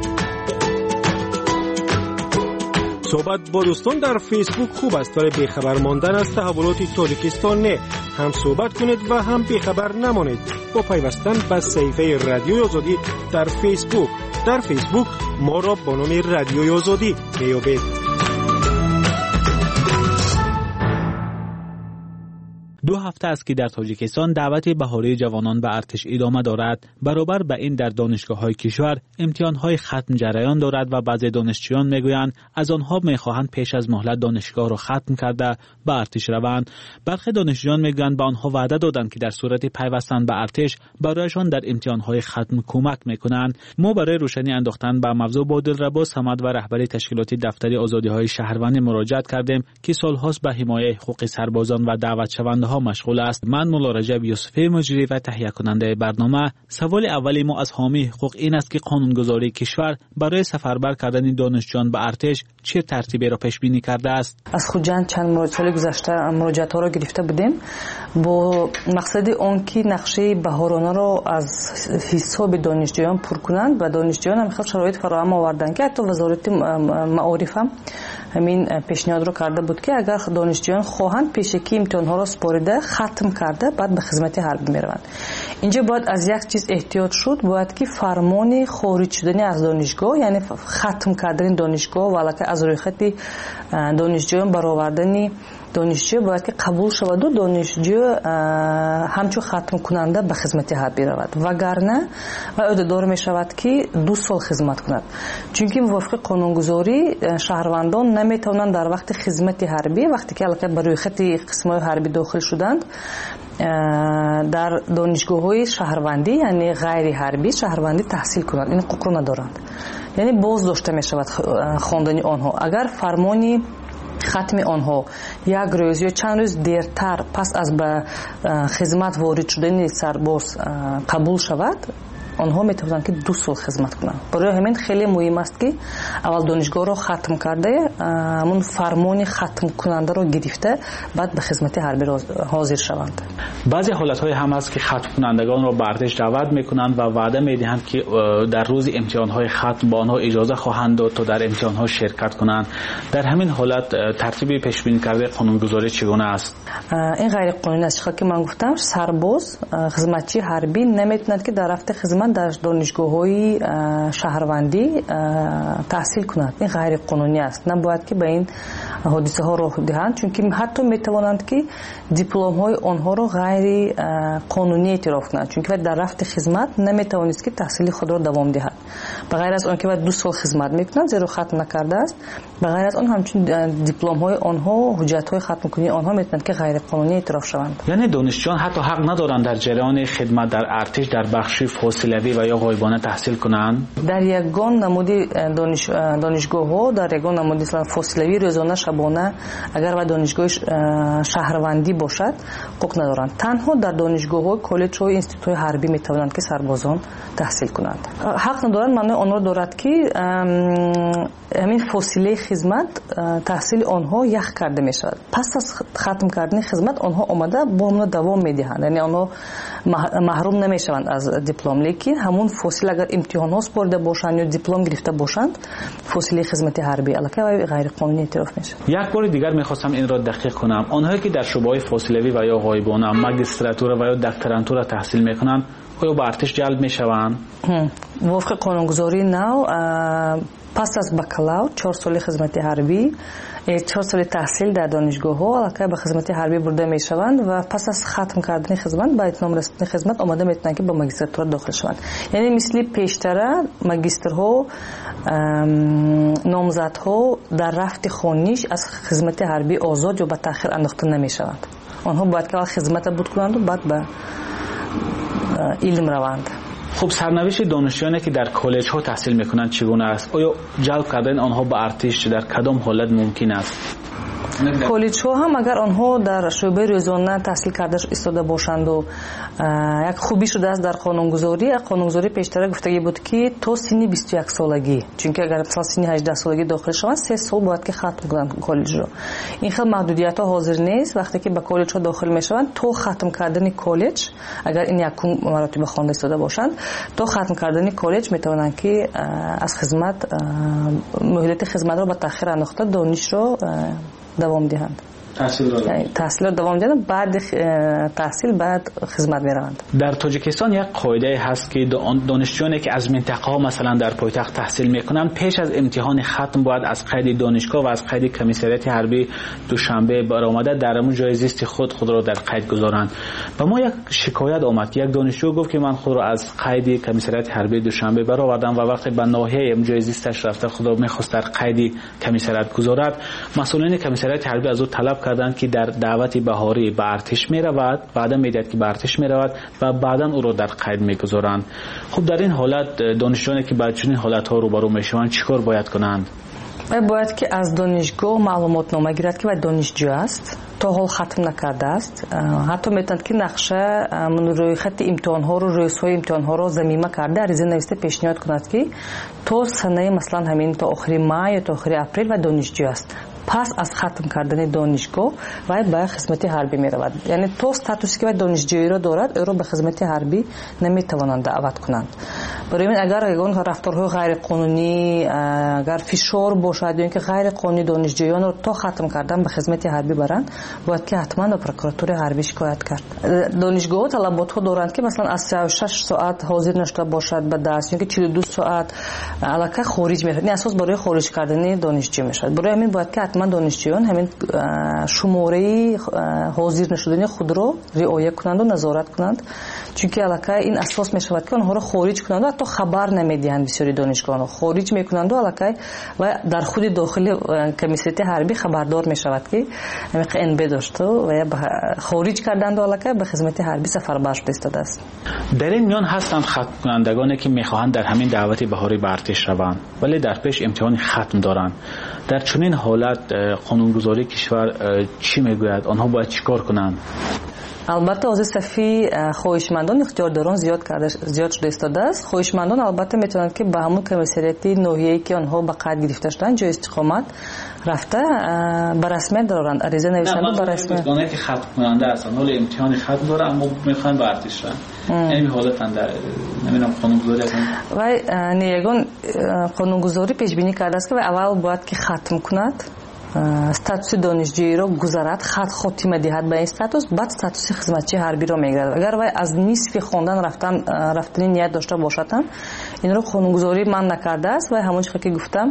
صحبت با دوستان در فیسبوک خوب است ولی بیخبر ماندن از تحولات تاجیکستان نه. هم صحبت کنید و هم بیخبر نمانید با پیوستن به صفحه رادیوی آزادی در فیسبوک. در فیسبوک ما را با نام رادیوی آزادی میابید. 2 هفته است که در تاجیکستان دعوت بهاری جوانان به ارتش ادامه دارد. برابر به این در دانشگاه‌های کشور امتحان‌های ختم جریان دارد و بعضی دانشجویان میگویند از آنها می‌خواهند پیش از مهلت دانشگاه را ختم کرده به ارتش روند. برخی دانشجویان میگویند به آنها وعده دادند که در صورت پیوستن به ارتش برایشان در امتحان‌های ختم کمک می‌کنند. ما برای روشنی انداختن به موضوع با دلربا صمد و رهبری تشکیلات دفتری آزادی‌های شهروندی مراجعه کردیم که سال‌هاست به حمایت حقوق سربازان و دعوت شونده‌ها مشغول است. من مولا رجب یوسفی مجری و تهیه کننده برنامه. سوال اولی ما از حامی حقوق این است که قانونگذاری کشور برای سفربر کردن دانشجویان به ارتش چه ترتیبی را پیش بینی کرده است؟ از خودجان چند سال گذشته مراجعات را گرفته بودیم با مقصد آن که نقشه بهارانه را از حساب دانشجویان پر کنند و دانشجویان هم شرایط فراهم آوردند که حتی وزارت معارف هم همین پیشنهاد رو کرده بود که اگر دانشجویان خواهند پیشکی امتحان‌ها را سپارده ختم کرده بعد به خدمت حربی میروند. اینجا باید از یک چیز احتیاط شد، باید که فرمان خارج شدن از دانشگاه یعنی ختم کردن دانشگاه و علاوه از روی خط دانشجویان برآوردن دانشجو باید که قبول شود و دانشجو همچون ختم کننده به خدمت حربی رود وگرنه دار می شود که 2 سال خدمت کند، چون که موافق قانونگذاری شهروندان نمی توانند در وقت خدمت حربی وقتی که علاقه بر روی خط قسم‌های حربی داخل شدند در دانشگاه‌های شهروندی یعنی غیر حربی شهروندی تحصیل کنند. این حقوق را ندارند، یعنی باز داشته می شود خواندن آنها. اگر فرمانی ختم آنها یک روز یا چند روز دیرتر پس از به خدمت وارد شدن سرباز قبول شود آنها میتوانند که 2 سال خدمت کنند. برای همین خیلی مهم است که اول دانشگاه را ختم کرده همون فرمان ختم کننده را گرفته بعد به خدمت حربی حاضر شوند. بعضی حالت‌های هم است که ختم کنندگان را به ارتش دعوت میکنند و وعده میدهند که در روز امتحان‌های ختم با آنها اجازه خواهند داد تا در امتحان‌ها شرکت کنند. در همین حالت ترتیبی پیش بینی کرده قانونگذاری چگونه است؟ این غیر قانونی است که من گفتم. سرباز خدمتچی حربی نمیتواند که در رفته خدمت در دانشگاه‌های شهروندی تحصیل کند. این غیر قانونی است. نباید که به این حادثه ها راه دهند، چون که حتی میتوانند که دیپلم های آنها را غیر قانونی اعتراف کنند، چون که در رفت خدمت نمیتوانست که تحصیل خود را دوام دهد. بغیر از آن که 2 سال خدمت میکنند زیرا ختم نکرده است، بغیر از آن همچنین دیپلم های آنها حجت های ختم کنی آنها میتونند که غیر قانونی اعتراف شوند. یعنی دانشجویان حتی حق ندارند در جریان خدمت در ارتش در بخش فاصلوی و یا غایبانه تحصیل کنند. در یگان نمودی دانشگاه ها در یگان نمودی فاصلوی روزانه شبانه اگر و دانشگاه شهروندی باشد حق ندارند. تنها در دانشگاه ها کالج های اینستیتوت حربی میتوانند که سربازان تحصیل کنند. حق ندارند معنی آن را دارد که همین فاصله خدمت تحصیل آنها یک کرده می شود. پس از ختم کردن خدمت آنها آمده با همون دوام می دهند، یعنی آنها محروم نمی شوند از دیپلم. لیکن همون فاصله اگر امتحان ها سپرده باشند یا دیپلم گرفته باشند فاصله خدمت حربی علاقه و غیر قانونی اعتراف می شود. یک بار دیگر می‌خواستم این را دقیق کنم. آنهایی که در شعبه‌های فاصلوی و یا غایبانه ماجستراتور و یا دکترانتور تحصیل می‌کنند آیا به ارتش جلب میشوند؟ وفق قانونگذاری نو پس از بکالور 4 سال خدمت حربی 4 سال تحصیل در دانشگاه‌ها الکی به خدمت حربی برده میشوند و پس از ختم کردن خدمت با اتمام رسیدن خدمت آماده میتونن که به ماجستراتور داخل شوند. یعنی مثل پیشتر ماجسترها نامزدها در رفت خانیش از خدمت حربی آزاد یا به تأخیر انداخته نمیشوند. آنها باید که خدمت بود کنند و بعد به علم روند. خب سرنوشت دانشجویانی که در کالج ها تحصیل میکنند چگونه است؟ آیا جلب کردن آنها به ارتش در کدام حالت ممکن است؟ کالج ها هم اگر آنها در شعبه روزانه تحصیل کرده ایستاده باشند و یک خوبی شده است در قانونگذاری پیشتر گفتگی بود که تا سن 21 سالگی، چون که اگر مثلا سن 18 سالگی داخل شوند 3 سال باید که ختم کنند کالج رو. این خیلی محدودیت ها حاضر نیست. وقتی که به کالج ها داخل میشوند تا ختم کردن کالج، اگر این یکم مراتب خوانده ایستاده باشند، تا ختم کردن کالج میتوانند که از خدمت مهلت خدمت رو به تأخیر انداخته دانش رو دوام دهند. تحصیل رو دوام دهند، بعد تحصیل بعد خدمت میروند. در تاجیکستان یک قاعده هست که دانشجویانی که از منطقه ها مثلا در پایتخت تحصیل میکنند پیش از امتحان ختم باید از قید دانشگاه و از قید کمیسریت حربی دوشنبه برآمده در همون جای زیست خود را در قید گذارند. و ما یک شکایت آمد که یک دانشجو گفت که من خود را از قید کمیسریت حربی دوشنبه برآوردم و وقتی به ناحیه جای زیستش رفته خود را میخواست در قید کمیسریت گذارد، مسئولین کمیسریت حربی از او طلب کردند که در دعوت بهاری به ارتش میرود، بعدا میگوید که به ارتش میرود و بعدا او را در قید میگذارند. خب در این حالت دانشجویانی که با چنین حالت ها روبرو میشوند چیکار باید کنند؟ باید که از دانشگاه معلومات نامه گیرد که باید دانشجو است، تا حال ختم نکرده است. حتی میتوند که نقشه روی خط امتحان ها رو، روی سوی امتحان ها رو ضمیمه کرده عریضه نوشته پیشنهاد کند که تا سنه مثلا همین تا آخر ماه یا تا آخر اپریل و دانشجو است. پس از ختم کردن دانشگاه باید به خدمت حربی می رود. یعنی تو استاتوسی که باید دانشجویی را دارد او را به خدمت حربی نمی توانند دعوت کنند. برای این اگر رفتارهای غیر قانونی، اگر فشار باشد یا اینکه غیر قانونی دانشجویان را تا ختم کردن به خدمت حربی برند، باید که حتما به پروکراتور حربی شکایت کرد. دانشگاه طلبات ها دارند که مثلا از 6 ساعت حاضر نشده باشد به درس، یا که 42 ساعت الکی خارج میشود. این اساس برای خارج کردن دانشجو میشود. برای همین باید که من دانشجویان همین شماره حاضر نشدن خود را رعایت کنند و نظارت کنند، چون که الکی این اساس می شود که آنها را خارج کنند و حتی خبر نمیدهند. بسیاری دانشگاهان خارج میکنند و الکی و در خود داخل کمیسیت حربی خبردار می شود که همین NB داشته و خارج کردند و الکی به خدمت حربی سفربر شده ایستاده است. در این میان هستند ختم کنندگانی که میخواهند در همین دعوت بهاری به ارتش روند ولی در پیش امتحان ختم دارند. در چنین حالت قانونگذاری کشور چی میگوید؟ آنها باید چیکار کنند؟ البته از صفی خواهشمندان اختیارداران زیاد شده ایستاده است. خواهشمندان البته میتونند که به همون کمیسریت ناحیه‌ای که آنها به قید گرفته شدن جای استقامت رفته به رسمیت دارند، عریضه نوشتند به رسمیت. نه که ختم کننده هستند، حال امتحان ختم داره اما میخوان به ارتش برن. این حالت اندر نمیدونم قانونگذاری هستند. و نیگان قانونگذاری پیش بینی کرده است که اول باید که ختم کند، استاتوس دانشجویی را گذارد، خاتمه دهد به این استاتوس، بعد استاتوس خدمتچی حربی را میگیرد. اگر وای از نصف خواندن رفتن نیت داشته باشد این رو قانونگذاری من نکرده است و همونجوری که گفتم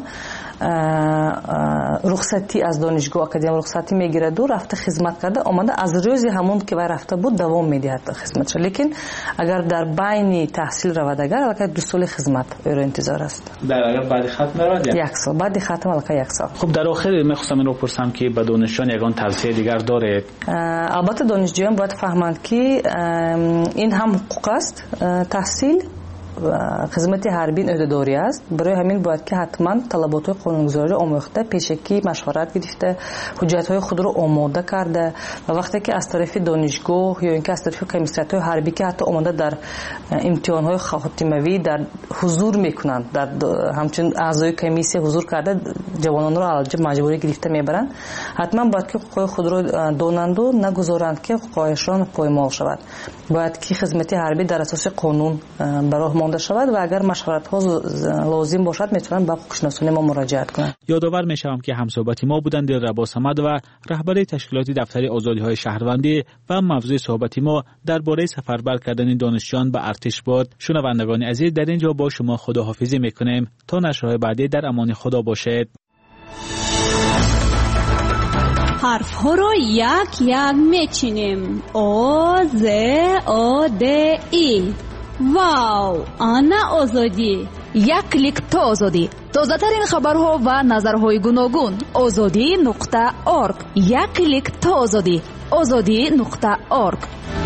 رخصتی از دانشگاه آکادمی رخصتی میگیرد و رفته خدمت کرده آمده از روزی همون که وای رفته بود دوام میدهد خدمتش. لیکن اگر در بین تحصیل رود اگر البته 2 سال خدمت او را انتظار است. در اگر بعد ختم رود 1 سال بعد ختم البته 1 سال. خب در آخر میخواستم این رو پرسم که به دانشجویان یگان توصیه دیگر داره؟ البته دانشجویان باید فهمند که این هم حقوق است، تحصیل خدمت حربی عهده‌داری است. برای همین باید که حتما طلبات قانونگذاری را آموخته، پیشکی مشورت گرفته، حجت‌های خود را آماده کرده و وقتی که از طرف دانشگاه یا اینکه از طرف کمیسیت‌های حربی که حتی آماده در امتحان‌های خاتمه‌ای در حضور می‌کنند، در همچنین اعضای کمیسیه حضور کرده جوانان را علاوه مجبوری گرفته می‌برند، حتما باید که حقوق خود را دانند و نگذارند که حقوقشان پایمال شود. باید که خدمت حربی در اساس قانون برای مانده شود و اگر مشورت ها لازم باشد میتونن به حقوق‌شناسان ما مراجعت کنند. یادآور میشوم که همصحبتی ما بودند دلربا صمد و رهبر تشکیلات دفتر آزادی‌های شهروندی و موضوع صحبت ما درباره سفربر کردن دانشجویان به ارتش بود. شنوندگان عزیز، در اینجا با شما خداحافظی میکنیم تا نشرهای بعدی در امان خدا باشید. حرف ها رو یک یک میچینیم. آزادی. واو، آنا آزادی. یک کلیک تا آزادی. تازه ترین خبرها و نظرهای گوناگون. azadi.org. یک کلیک تا آزادی. azadi.org.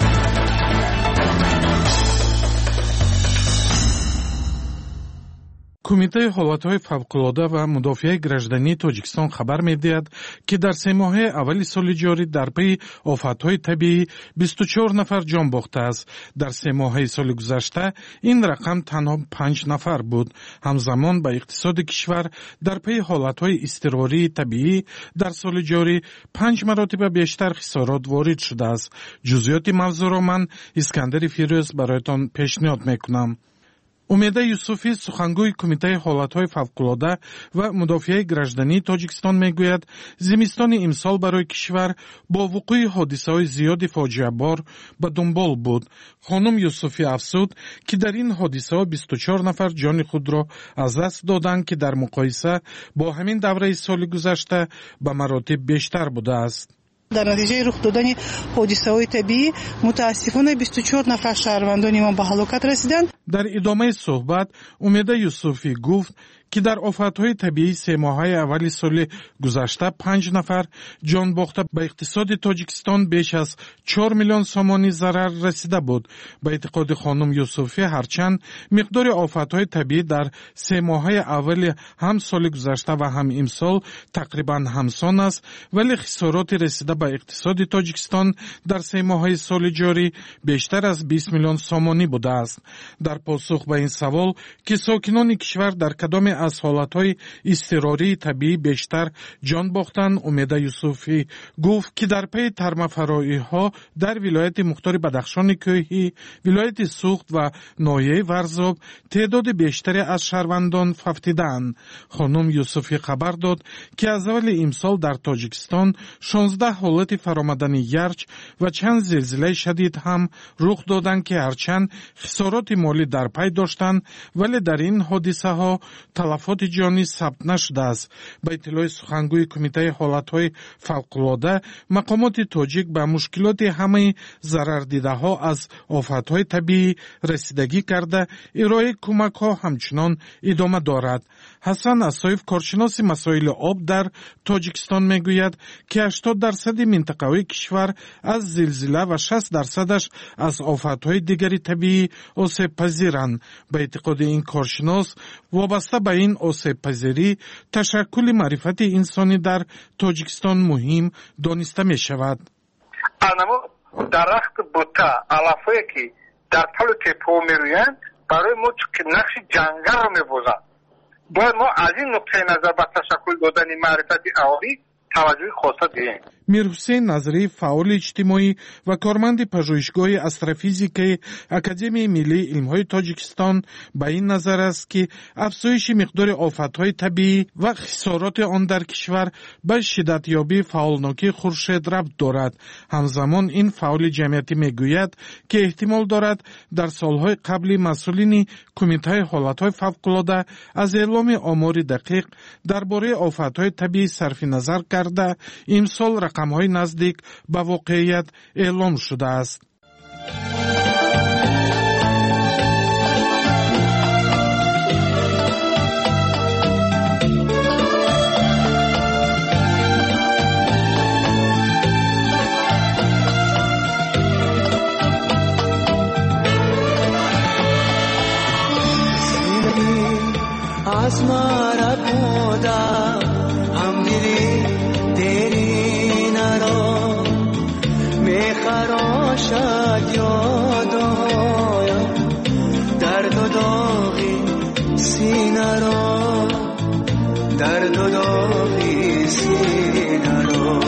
کمیته حالتهای فوق‌العاده و مدافع گраждании توجیکستان خبر می‌دهد که در 3 ماه اول سال جاری در پی آفت‌های طبیعی 24 نفر جان باخته است. در 3 ماه سال گذشته این رقم تنها 5 نفر بود. همزمان با اقتصاد کشور در پی حالتهای اضطراری طبیعی در سال جاری 5 مراتب بیشتر خسارات وارد شده است. جزئیات موضوع را من اسکندر فیروز برایتان پیشنهاد می‌کنم. امیده یوسفی سخنگوی کمیته حالتهای فوق‌العاده و مدافع گраждании تاجیکستان میگوید زمستان امسال برای کشور با وقوع حادثه‌های زیاد فاجعه‌بار به دنبال بود. خانم یوسفی افزود که در این حادثه‌ها 24 نفر جان خود را از دست دادند که در مقایسه با همین دوره سال گذشته به مراتب بیشتر بوده است. در نتیجه رخ دادن حادثه‌های طبیعی متاسفانه 24 نفر شهروندان ما به هلاکت رسیدند. در ادامه صحبت امیده یوسفی گفت که در آفت‌های طبیعی 3 ماهه اول سال گذشته 5 نفر جان باخته به اقتصاد تاجیکستان بیش از 4 میلیون سومانی ضرر رسیده بود. به اعتقاد خانم یوسفی هرچند مقدار آفت‌های طبیعی در 3 ماهه اول هم سال گذشته و هم امسال تقریبا همسان است، ولی خسارات رسیده به اقتصاد تاجیکستان در 3 ماهه سال جاری بیشتر از 20 میلیون سومانی بوده است. در پاسخ به این سوال که ساکنان کشور در کدام از حالتهای اضطراری طبیعی بیشتر جان باختند، امیده یوسفی گفت که در پی ترمفرایی ها در ولایت مختار بدخشان کوهی، ولایت سوخت و ناحیه ورزاب تعداد بیشتری از شهروندان فوتیدند. خانم یوسفی خبر داد که از اول امسال در تاجیکستان 16 حالت فرآمدن یرچ و چند زلزله شدید هم رخ دادند که هرچند خسارات مالی در پی داشتند، ولی در این حادثه ها تلفات جانی ثبت نشده است. به اطلاع سخنگوی کمیته حالتهای فوق‌العاده، مقامات تاجیک به مشکلات همه ضرردیده ها از آفت‌های طبیعی رسیدگی کرده ارائه کمک ها همچنان ادامه دارد. حسن اسایف کارشناس مسائل آب در تاجیکستان میگوید که 80% منطقه‌های کشور از زلزله و 60% از آفت‌های دیگری طبیعی آسیب پذیرند. به اعتقاد این کارشناس وابسته به این آسیب پذیری تشکل معرفت انسانی در تاجیکستان مهم دانسته می شود. درخت بوتا علفایی که در پلو تپو می رویند برای ما نقش جنگل رو می بازند. باید ما از این نقطه نظر به تشکل دادن معرفت آبی توجه خاصه دهیم. میرحسین نظری فعال اجتماعی و کارمند پژوهشگاه استروفیزیک اکادمی ملی علم‌های تاجیکستان به این نظر است که افزایش مقدار آفت‌های طبیعی و خسارات آن در کشور به شدت یابی فعالناکی خورشید ربط دارد. همزمان این فعال جمعیتی میگوید که احتمال دارد در سالهای قبلی مسئولین کمیته حالت‌های فوق‌العاده از اعلام آمار دقیق درباره آفت‌های طبیعی صرف نظر کرده امسال رقم‌های نزدیک به واقعیت اعلام شده است. از مرا بودا هم دیدی تیری نرو میخراشد یادایا درد و داغی سینه رو درد و داغی سینه رو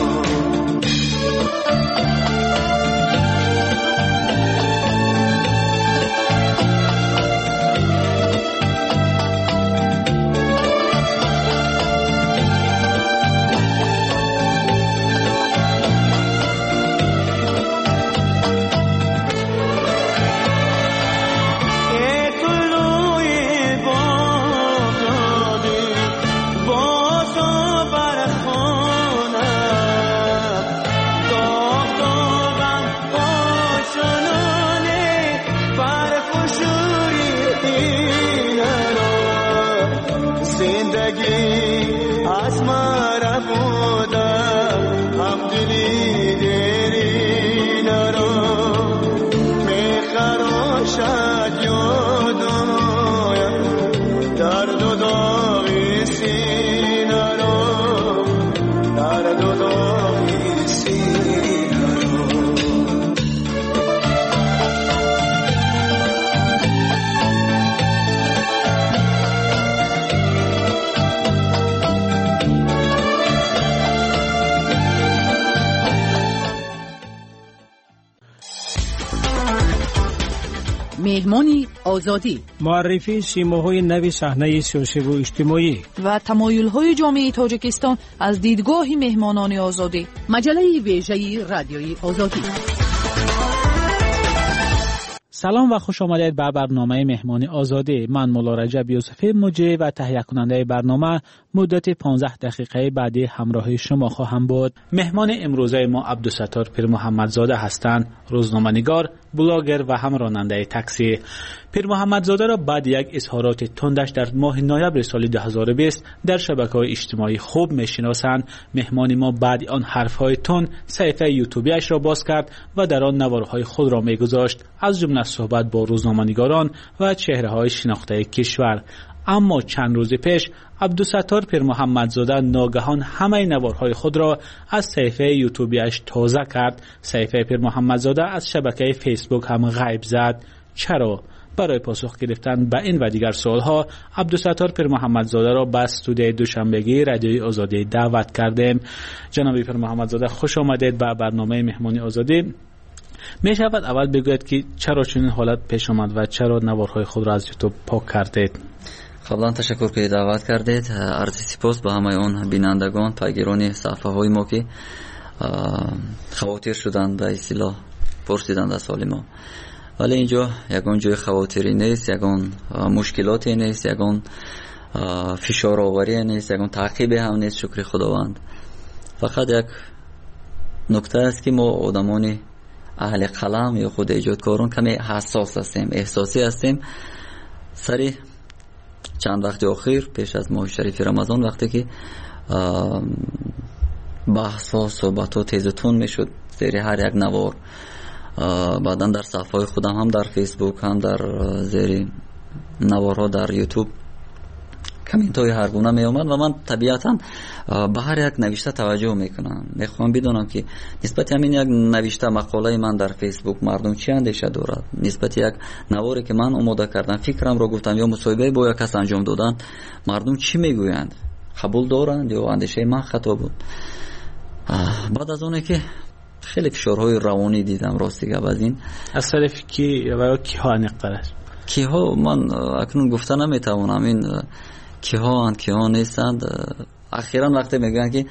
مهمانی آزادی، معرفی سیماهای نوی صحنه سیاسی و اجتماعی و تمایل‌های جامعه تاجیکستان از دیدگاه مهمانان آزادی. مجله ویژه رادیوی آزادی. سلام و خوش آمدید به برنامه مهمانی آزادی. من مولا رجب یوسفی مجری و تهیه کننده برنامه مدت 15 دقیقه بعدی همراه شما خواهم بود. مهمان امروزه ما عبدالستار پیر محمدزاده هستند، روزنامه‌نگار، بلاگر و هم راننده تاکسی. پیر محمدزاده را بعد یک اظهارات تندش در ماه نوامبر سال 2020 در شبکه‌های اجتماعی خوب می‌شناسند. مهمان ما بعد آن حرف‌های تند صفحه یوتیوبیش را باز کرد و در آن نوارهای خود را می‌گذاشت، از جمله صحبت با روزنامه‌نگاران و چهره‌های شناخته کشور. اما چند روز پیش عبدالستار پیر محمدزاده ناگهان همه نوارهای خود را از صفحه یوتیوبیش تازه کرد. صفحه پیر محمدزاده از شبکه فیسبوک هم غیب زد. چرا؟ برای پاسخ گرفتن به این و دیگر سوالها عبدالستار پیر محمدزاده را به استودیوی دوشنبگی رادیوی آزادی دعوت کردیم. جناب پیر محمدزاده خوش آمدید به برنامه مهمانی آزادی. می شود اول بگوید که چرا چنین حالت پیش آمد و چرا نوارهای خود را از یوتیوب پاک کردید؟ قبلا تشکر که دعوت کردید. عرض سپاس به همه اون بینندگان، پیگیران صفحه های ما که خواطر شدند به اصطلاح پرسیدند از سوال ما. ولی اینجا یگان جای خواطری نیست، یگان مشکلاتی نیست، یگان فشار آوری نیست، یگان تعقیب هم نیست. شکر خداوند. فقط یک نکته است که ما آدمان اهل قلم یا خود ایجادکاران کمی حساس هستیم، احساسی هستیم. سری چند وقت اخیر پیش از ماه شریف رمضان وقتی که بحث ها صحبت ها تیز و تند میشد زیر هر یک نوار، بعدا در صفحه خودم هم در فیسبوک هم در زیر نوارها در یوتیوب کامنت های هر گونه می اومد و من طبیعتا به هر یک نوشته توجه میکنم. میخوام بدونم که نسبت همین یک نوشته مقاله من در فیسبوک مردم چی اندیشه دارد، نسبت یک نواری که من آماده کردم فکرم رو گفتم یا مصاحبه با یک کس انجام دادن مردم چی میگویند، قبول دارند یا اندیشه من خطا بود. بعد از اونه که خیلی فشارهای روانی دیدم راستی گپ از این از طرف کی و کیها نقطه‌اش کیها من اکنون گفته نمیتوانم این کیها اند کیها نیستند. اخیراً وقتی میگن که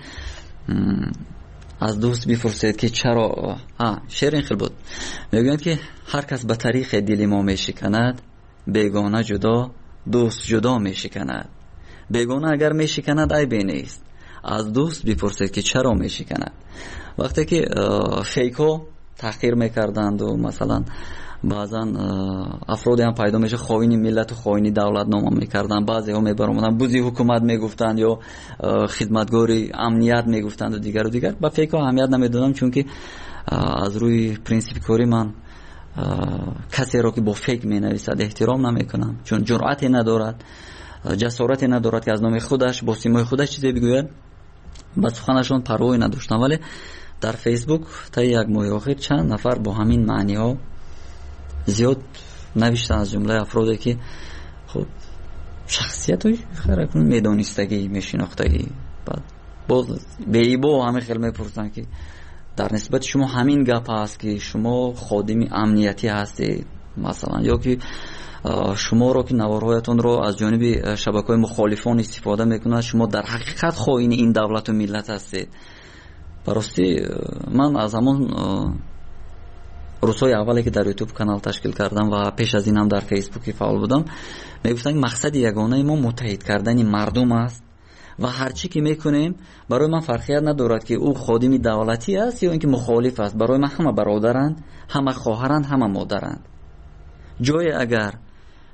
از دوست بپرسید که چرا شعر این خیلی بود، میگن که هر کس به طریق دل ما میشکند، بیگانه جدا دوست جدا میشکند. بیگانه اگر میشکند عیبی نیست، از دوست بپرسید که چرا میشکند. وقتی که فیکو تحقیر میکردند و مثلا بعضا افرادی هم پیدا میشه خائن ملت و خائن دولت نام میکردن، بعضی ها میبرامدن بوزی حکومت میگفتند یا خدمتگاری امنیت میگفتند و دیگر با فیکو اهمیت نمیدادم، چون که از روی پرینسیپ کاری من کسی را که با فیک مینویسد احترام نمیکنم، چون جرأتی ندارد، جسارتی ندارد که از نام خودش با سیمای خودش چیزی بگوید. با سخنشون پروایی نداشتم. ولی در فیسبوک تا یک ماه اخیر چند نفر با همین معنی ها زیاد نوشتن، از جمله افرادی که خب شخصیت های خیلی میدانستگی میشناختگی، بعد باز به ایبا همه خیلی میپرسن که در نسبت شما همین گپ هست که شما خادم امنیتی هستید مثلا، یا که شما رو که نوارهایتون رو از جانب شبکه‌های مخالفان استفاده میکنند، شما در حقیقت خائن این دولت و ملت هستید. براستی من از همون روزهای اولی که در یوتیوب کانال تشکیل کردم و پیش از این هم در فیسبوک فعال بودم میگفتن مقصد یگانه ما متحد کردن مردم است و هرچی که میکنیم برای من فرقیت ندارد که او خادم دولتی است یا اینکه مخالف است. برای من همه برادرند، همه خواهرند، همه مادرند. جای اگر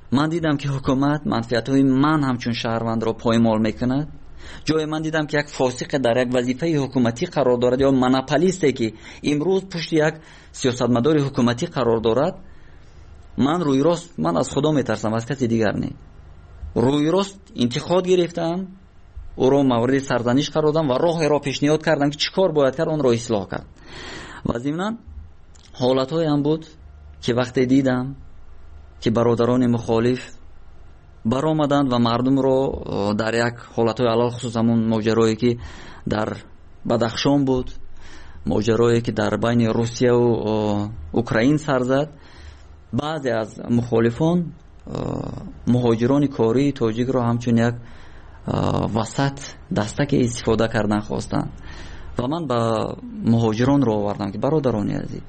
من دیدم که حکومت منفعت‌های من همچون شهروند را پایمال میکند. جای من دیدم که یک فاسق در یک وظیفه حکومتی قرار دارد یا مناپولیستی که امروز پشت یک سیاستمدار حکومتی قرار دارد. من روی راست، من از خدا میترسم، از کسی دیگر نه. روی راست انتقاد گرفتم، او را مورد سرزنش قرار دادم و راه را پیشنهاد کردم که چیکار باید کرد اون را اصلاح کرد. و ضمن حالت‌های هم بود که وقتی دیدم که برادران مخالف برآمدند و مردم رو در یک حالت‌های علل خصوص همون ماجرایی که در بدخشان بود، ماجرایی که در بین روسیه و اوکراین سر زد، بعضی از مخالفان مهاجران کاری تاجیک رو همچون یک وسط دستک استفاده کردن خواستن و من با مهاجران رو آوردم که برادران عزیز،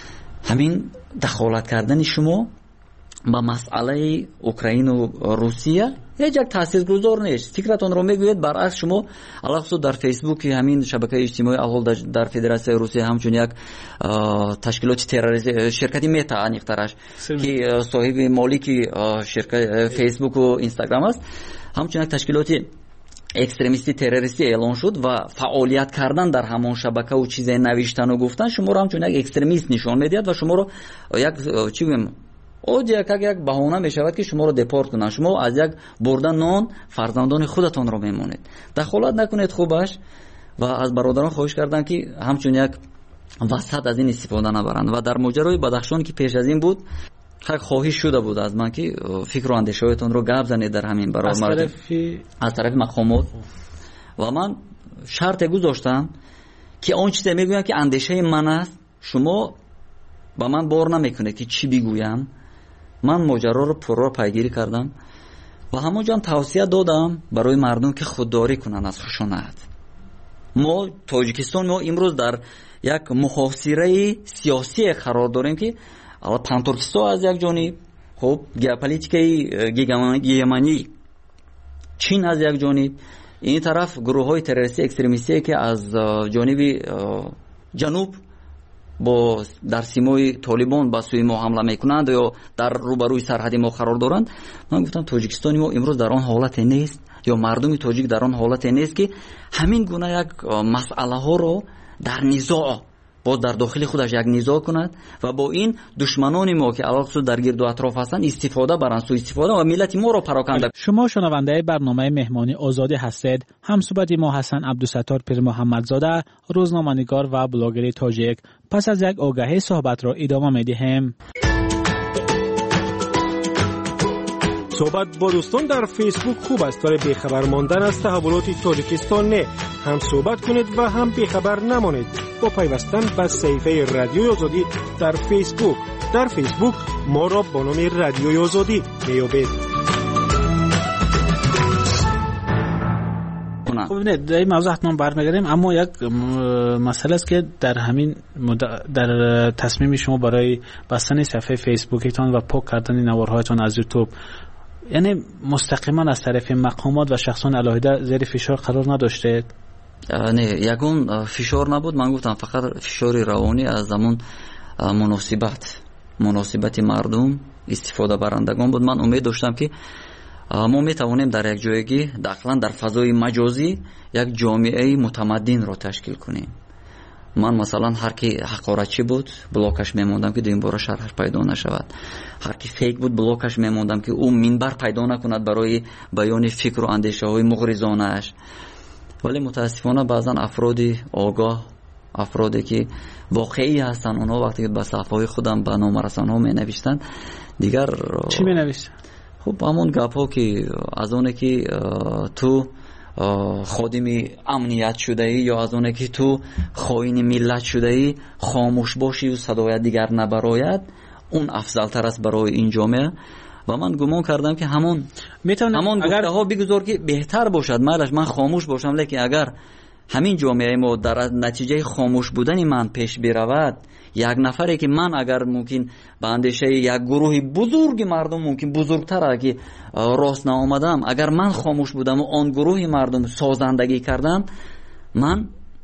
همین دخالت کردن شما با مسئله اوکراین و روسیه هیچ یک تاثیرگذار نیست. فکرتون رو میگوید برعکس شما علاوه در فیسبوک همین شبکه اجتماعی اول در فدراسیون روسیه همچون یک تشکیلات تروریستی شرکتی متا انیقترش که صاحب مالکی شرکت فیسبوک و اینستاگرام است، همچون یک تشکیلات اکستریمیستی تروریستی اعلان شد و فعالیت کردن در همون شبکه و چیزای نوشتن و گفتن شما رو همچون یک اکستریمیست نشان میدهد و شما رو یک چی بگم یک بهانه می شود که شما رو دپورت کنن. شما از یک بردن نان فرزندان خودتان رو میمونید. دخالت نکنید خوبش و از برادران خواهش کردم که همچون یک وسط از این استفاده نبرند. و در ماجرای بدخشان که پیش از این بود خواهش شده بود از من که فکر و اندیشه‌هایتان رو گپ زنید در همین برابر از طرف مقامات و من شرط گذاشتم که اون چیزی میگویم که اندیشه من است شما با من بار نمیکنه که چی بگویم. من ماجرا رو پررو پیگیری کردم و همونجا هم توصیه دادم برای مردم که خودداری کنن از خشونت. ما تاجیکستان ما امروز در یک محاصره سیاسی قرار داریم که الان پانتورکستان از یک جانب، خب ژئوپلیتیکای گیمانی چین از یک جانب، این طرف گروه‌های تروریستی اکستریمیستی که از جانب جنوب با در سیمای طالبان با سوی ما حمله میکنند یا در روبروی سرحد ما قرار دارند. من گفتم تاجیکستان ما امروز در آن حالت نیست یا مردم تاجیک در آن حالت نیست که همین گونه یک مسئله ها رو در نزاع باز در داخل خودش یک نزاع کند و با این دشمنان ما که علاوه در گرد و اطراف هستند استفاده برند، سوء استفاده و ملت ما رو پراکنده. شما شنونده برنامه مهمانی آزادی هستید. همصحبت ما حسن عبدالستار پیر محمدزاده، روزنامه‌نگار و بلاگر تاجیک. پس از یک آگهی صحبت را ادامه می‌دهیم. صحبت با دوستان در فیسبوک خوب است، برای بیخبر ماندن از تحولات تاجیکستان نه. هم صحبت کنید و هم بیخبر نمانید با پیوستن به صفحه رادیوی آزادی در فیسبوک. در فیسبوک ما را با نام رادیوی آزادی میابید. خب نه در این موضوع حتما برمیگردیم، اما یک مسئله است که در همین در تصمیم شما برای بستن صفحه فیسبوکتان و پاک کردن نوارهایتان از یوتیوب، یعنی مستقیما از طرف مقامات و شخصان علاهده زیر فشار قرار نداشته؟ نه، یگون فشار نبود. من گفتم فقط فشار روانی از زمان مناسبت مردم استفاده برندگان بود. من امید داشتم که ما میتوانیم در یک جایگی داخلا در فضای مجازی یک جامعه متمدن را تشکیل کنیم. من مثلا هر کی حقارتچی بود بلاکش میموندم که دویم بار شرحش پیدا نشود. هر کی فیک بود بلاکش میموندم که او منبر پیدا نکند برای بیان فکر و اندیشه های مغرضانه اش. ولی متاسفانه بعضا افرادی آگاه، افرادی که واقعی هستن، اونها وقتی که به صفحه خودم به نام رسانه‌ها مینوشتن دیگر چی مینوشتن؟ خب همون گپ‌ها که از اونه که تو خادم امنیت شده ای یا از اونه که تو خائن ملت شده ای خاموش باشی و صدایت دیگر نبراید، اون افضل تر است برای این جامعه. و من گمان کردم که همون گفته ها بگذار که بهتر باشد، من خاموش باشم، لیکن اگر همین جامعه ما در نتیجه خاموش بودن من پیش برود، یک نفری که من اگر ممکن به اندیشه یک گروه بزرگ مردم ممکن بزرگتره که راست نآمدم، اگر من خاموش بودم و آن گروه مردم سازندگی کردم، من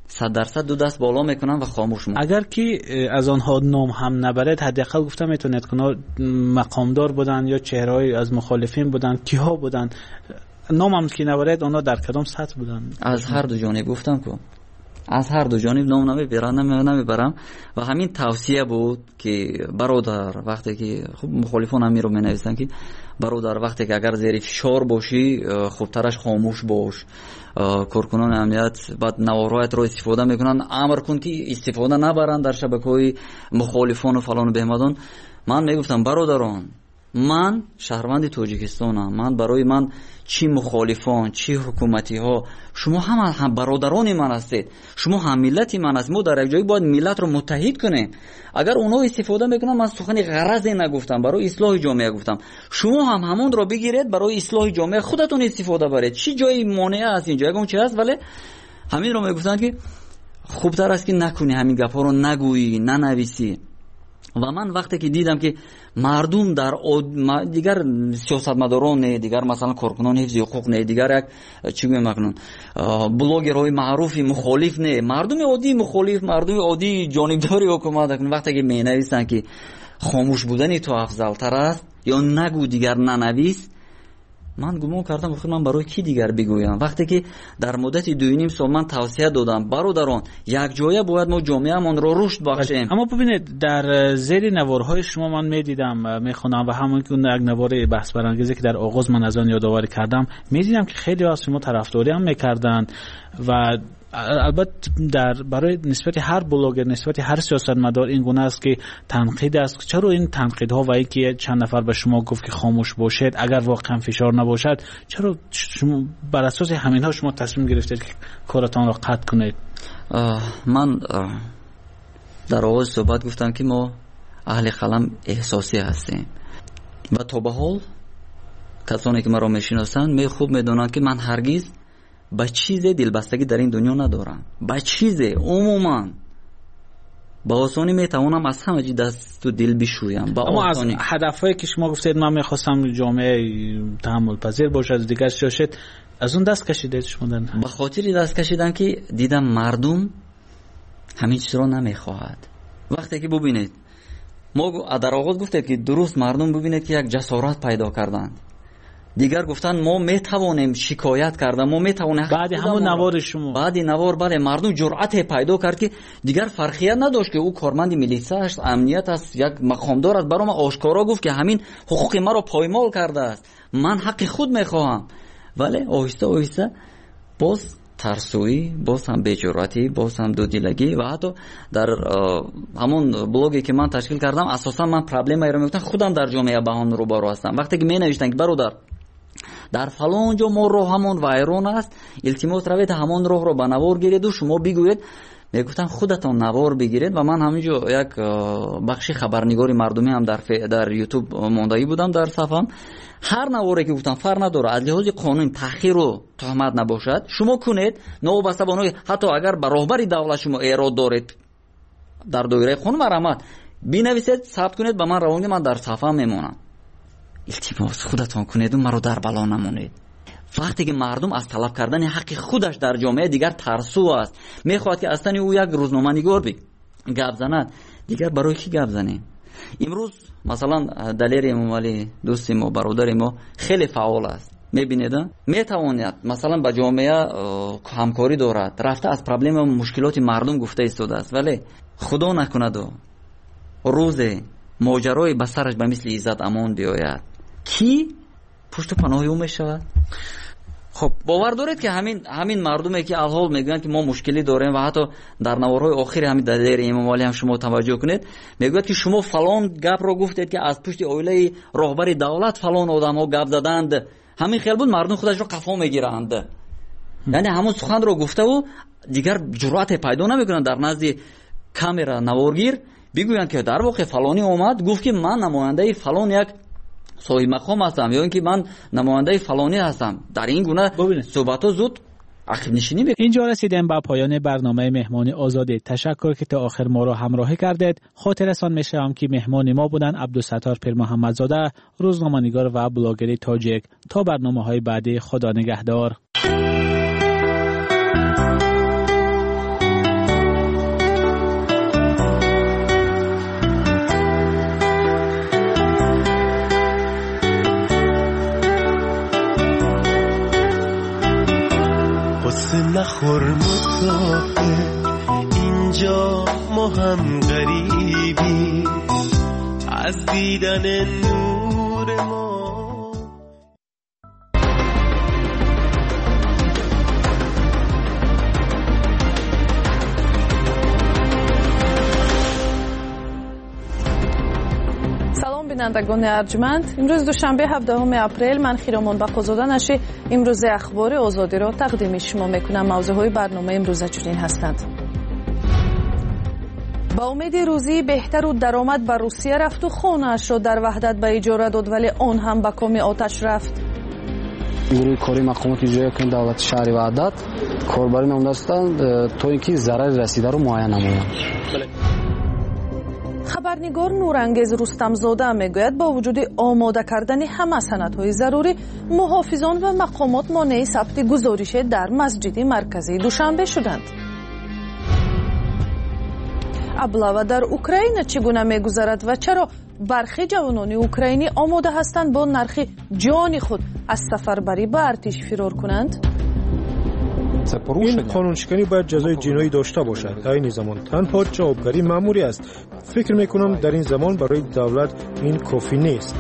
100% دو دست بالا میکنن و خاموش میکنن. اگر که از آنها نام هم نبرد، حداقل گفتم میتونید که مقامدار بودن یا چهره‌ای از مخالفین بودن، کیها بودن، نام هم که نبرد اونا در کدام سطح بودن؟ از هر دو جانب گفتم که از هر دو جانب نام نمیبرم و همین توصیه بود که برادر وقتی که خب مخالفان هم رو مینویسن که برادر وقتی که اگر زیر فشار باشی خوبترش خاموش باش. کارکنان امنیت بعد نوارهایت رو استفاده میکنن، امر کن که استفاده نبرن در شبکه‌های مخالفان و فلان و بهمدان. من میگفتم برادران، من شهروند تاجیکستانم، من برای من چی مخالفان چی حکومتی ها، شما هم برادران من هستید، شما هم ملت من هستید. ما در یک جایی باید ملت رو متحد کنیم. اگر اونا استفاده میکنن، من سخن غرضی نگفتم، برای اصلاح جامعه گفتم، شما هم همون رو بگیرید برای اصلاح جامعه خودتون استفاده برید. چی جایی مانع است اینجا یگون چی است؟ ولی همین رو میگفتن که خوبتر است که نکنی، همین گپا رو نگویی، ننویسی. و من وقتی که دیدم که مردم در دیگر سیاستمداران، دیگر مثلا کارکنان حفظ حقوق نه، دیگر یک چی میگن بلاگرهای معروف مخالف نه، مردم عادی مخالف، مردم عادی جانبداری حکومت، وقتی که مینویسن که خاموش بودن تو افضل تر است یا نگو دیگر ننویس، من گمان کردم خود من برای کی دیگر بگویم. وقتی که در مدت 2.5 سال من توصیه دادم برادران یک جایه باید ما جامعه‌مان رو رشد بخشیم. اما ببینید در زیر نوارهای شما من میدیدم میخونم و همون که یک نوار بحث برانگیزی که در آغاز من از آن یادآوری کردم، میدیدم که خیلی از شما طرفداری هم میکردن و البته برای نسبت هر بلاگر، نسبت هر سیاستمدار این گونه است که تنقید است. چرا این تنقیدها و اینکه چند نفر به شما گفت که خاموش باشید اگر واقعا فشار نباشد، چرا شما بر اساس همینها شما تصمیم گرفتید که کارتان را قطع کنید؟ من در آغاز صحبت گفتم که ما اهل قلم احساسی هستیم و تا به حال کسانی که مرا میشناسند خوب میدونند که من هرگز با چیز دلبستگی در این دنیا ندارم. با چیز عموما با آسانی میتوانم از همه چیز دست و دل بشویم. اما از هدفهایی که شما گفتید من میخواستم جامعه تحمل پذیر باشه، از دیگر شاشت، از اون دست کشیدید شما؟ به خاطر دست کشیدم که دیدم مردم همین چیز رو نمیخواهد. وقتی که ببینید ما در آغاز گفتید که درست مردم ببینید که یک جسارت پیدا کردند، دیگر گفتن ما میتوانیم شکایت کردن، ما میتوانیم. بعد همون نوار شما، بعد نوار بله مردم جرأت پیدا کرد که دیگر فرقیت نداشت که او کارمند میلیسا است، امنیت است، یک مقامدار است، برام آشکارا گفت که همین حقوق ما رو پایمال کرده است، من حق خود میخواهم. ولی آهسته آهسته باز ترسویی، باز هم بی‌جرأتی، باز هم دودیلگی و حتی در همون بلاگی که من تشکیل کردم اساسا من پرابلمی رو میگفتم خودم در جامعه با هم روبرو هستم. وقتی که می نوشتن که برادر در فلان جا ما راه همون وایرون است، التماس روید همون راه رو به نوار گیرید و شما بگوید، میگفتم خودتون نوار بگیرید. و من همینجا یک بخشی خبرنگاری مردمی هم در یوتیوب موندایی بودم در صفحم. هر نواری که گفتم فرق نداره، از لحاظ قانون تحقیر و تهمت نباشد شما کنید، نوبسته بانوی حتی اگر به راهبری دولت شما ایراد دارید در دایره قانون مرامت بنویسید، ثبت کنید، به من روانی، من در صفحه میمونم. التماس خودتون کنید و مرا در بلا نمونید. وقتی که مردم از طلب کردن حق خودش در جامعه دیگر ترسو است، میخواد که اصلا او یک روزنامه نگار گپ زند، دیگر برای کی گپ زنیم؟ امروز مثلا دلیر امامعلی دوست ما، برادر ما خیلی فعال است، میبینید میتواند مثلا با جامعه همکاری دارد، رفته از پرابلم و مشکلات مردم گفته ایستاده است، ولی خدا نکند روز ماجرای به سرش به مثل عزت امان بیاید، کی پشت و پناه او میشود؟ خب باور دارید که همین مردمی که الحال میگن که ما مشکلی داریم و حتی در نوارهای آخر همین دلیر امامعلی هم شما توجه کنید میگوید که شما فلان گپ رو گفتید که از پشت اویله راهبر دولت فلان آدم ها گپ زدند، همین خیال بود مردم خودش رو قفا میگیرند. یعنی همون سخن رو گفته و دیگر جرأت پیدا نمیکنن در نزد کامera نوارگیر بگویند که در واقع فلانی اومد گفت که من نماینده فلان یک صاحب مقام هستم یا اینکه من نماینده فلانی هستم. در این گونه صحبت ها زود عقب نشینی میکنه. اینجا رسیدیم به پایان برنامه مهمانی آزادی. تشکر که تا آخر ما را همراهی کردید. خاطرتان میشم که مهمان ما بودن عبدالستار پیر محمدزاده، روزنامه‌نگار و بلاگر تاجیک. تا برنامه‌های بعدی، خدا نگهدار. قصه نخور مسافر اینجا ما هم غریبی از دیدن نور ما. بینندگان ارجمند، امروز دوشنبه 17 اپریل من خیرامان بقازاده نشی امروز اخبار آزادی را تقدیم شما میکنم. موضوعهای برنامه امروز چنین هستند: با امید روزی بهتر و درآمد به روسیه رفت و خانه‌اش را در وحدت به اجاره داد، ولی آن هم به کام آتش رفت. گروه کاری مقامات اجرایی کننده دولت شهر وحدت کاربری نمودستند تا اینکه ضرر رسیده رو معاینه نمایند. خبرنگار نورانگیز رستمزاده میگوید با وجود آماده کردن همه سندهای ضروری، محافظان و مقامات مانع ثبت گزارش در مسجد مرکزی دوشنبه شدند. ابله در اوکراین چگونه میگذرد و چرا برخی جوانان اوکراینی آماده هستند با نرخ جان خود از سفربری به ارتش فرار کنند؟ این قانونشکنی باید جزای جنایی داشته باشد. در این زمان تنها جوابگری مأموری است. فکر میکنم در این زمان برای دولت این کافی نیست.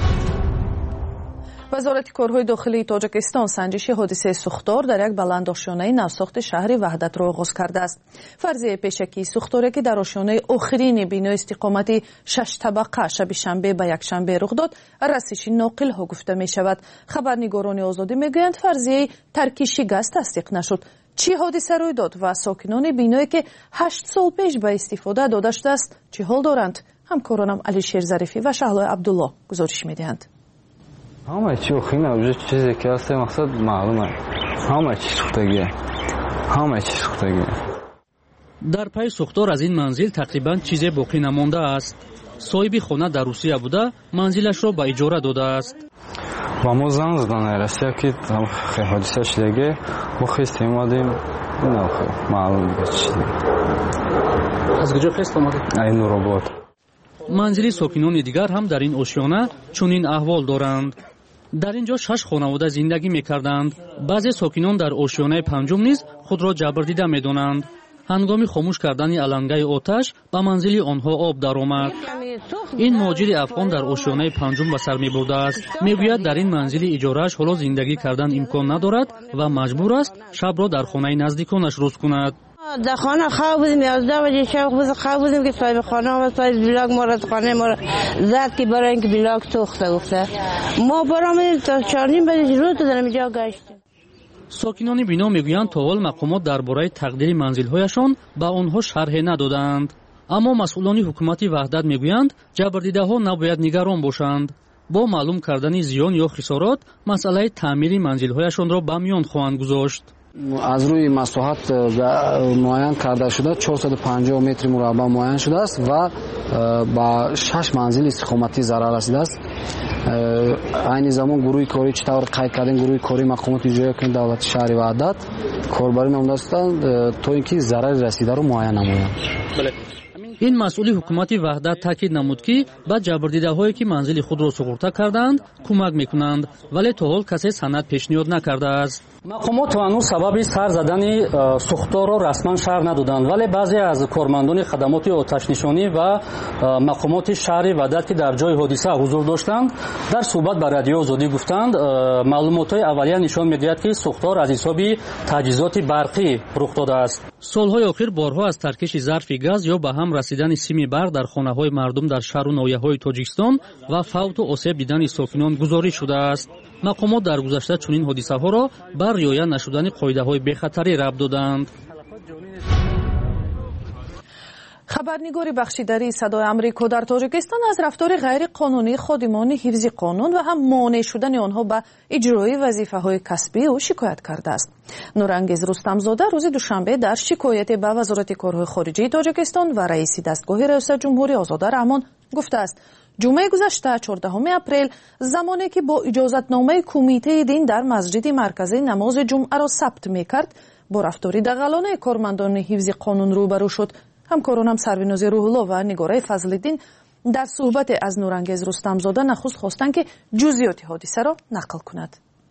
وزارت کارهای داخلی تاجیکستان سنجش حادثه سوختار در یک بلند آشیانه نوساخت شهر وحدت را آغاز کرده است. فرضیه پیشکی سوختاری که در آشیانه آخرین بنا استقامتی 6 طبقه شب شنبه به یک شنبه رخ داد، رسش ناقل ها گفته می شود. خبرنگاران آزادی میگویند فرضیه ترکیب شکست تصدیق نشد. چی حادثه روی داد و ساکنان بینایی که 8 سال پیش به استفاده داده شده است چی حال دارند؟ همکارانم علیشیر ظریفی و شهلا عبدالله گزارش میدهند. همه چی خیلی چیزی که هست مقصد معلومه. همه چی سوختگیه. در پای سوختار از این منزل تقریبا چیزی باقی نمانده است. صاحب خانه در روسیه بوده، منزلش را به اجاره داده است. و ما زنگ زدن رسیا که خیلی حادثه شدگه ما خیستیم اومدیم نه خیلی معلوم دیگه چی دیگه. از کجا خیست اومدید؟ این نورآباد. منزلی ساکنان دیگر هم در این آشیانه چنین احوال دارند. در اینجا 6 خانواده زندگی می‌کردند. بعضی ساکنان در آشیانه پنجم نیز خود را جبر دیده می‌دانند. هنگام خاموش کردن علنگه آتش به منزل آنها آب درآمد. این مهاجر افغان در آشیانه پنجم به سر می‌برده است. میگوید در این منزل اجاره‌اش حالا زندگی کردن امکان ندارد و مجبور است شب را در خانه نزدیکانش روز کند. در خانه خواب بودیم 11 بجه شب خواب بودیم که صاحب خانه و صاحب بلاک ما را خانه ما را زد که برای اینکه بلاک سوخته گفته. ما برآمدیم تا 4:30 بجه روز در اینجا گشتیم. ساکنان بینا میگویند تا حال مقامات درباره تقدیر منزل‌هایشان به آنها شرح ندادند. اما مسئولان حکومت وحدت میگویند جبردیده‌ها نباید نگران باشند. با معلوم کردن زیان یا خسارات مسئله تعمیر منزل‌هایشان را به میان خواهند گذاشت. از روی مساحت معاین کرده شده 450 متر مربع معاین شده است و با 6 منزل استقامتی ضرر رسیده است. این زمان گروه کاری چطور قید کردن گروه کاری مقامات اجرایی کننده دولت شهر وحدت کاربری نمودستند تا اینکه ضرر رسیده رو معاین نمایند. این مسئول حکومت وحدت تاکید نمود که با جبردیده‌هایی که منزل خود را سقوط کردند کمک میکنند، ولی تا حال کسی سند پیشنهاد نکرده است. مقامات هنوز سبب سر زدن سوختار را رسما شرح ندادند، ولی بعضی از کارمندان خدمات آتش‌نشانی و مقامات شهر وحدت که در جای حادثه حضور داشتند در صحبت با رادیو آزادی گفتند معلومات اولیه نشان می‌دهد که سوختار از حساب تجهیزات برقی رخ داده است. سالهای اخیر بارها از ترکش ظرف گاز یا به هم رسیدن سیم برق در خانه‌های مردم در شهر و ناحیه‌های تاجیکستان و فوت و آسیب دیدن ساکنان گزارش شده است. مقامات در گذشته چنین حادثه‌ها را بر رعایت نشدن قاعده‌های بی‌خطری ربط دادند. خبرنگار بخشیداری صدای آمریکا در تاجیکستان از رفتار غیر قانونی خادمان حفظ قانون و هم مانع شدن آنها به اجرای وظیفه‌های کسبی او شکایت کرده است. نورانگیز رستمزاده روز دوشنبه در شکایت به وزارت کارهای خارجه تاجیکستان و رئیس دستگاه ریاست جمهوری آزاد رحمان گفته است جمعه گذشته 14 اپریل زمانی که با اجازتنامه کمیته دین در مسجد مرکزی نماز جمعه را ثبت می‌کرد با رفتاری دغلانه کارمندان حفظ قانون روبرو شد. همکارانم سربیناز روح‌الله و نگاره فضل‌الدین در صحبت از نورانگیز رستمزاده نخست خواستند که جزئیات حادثه را نقل کند.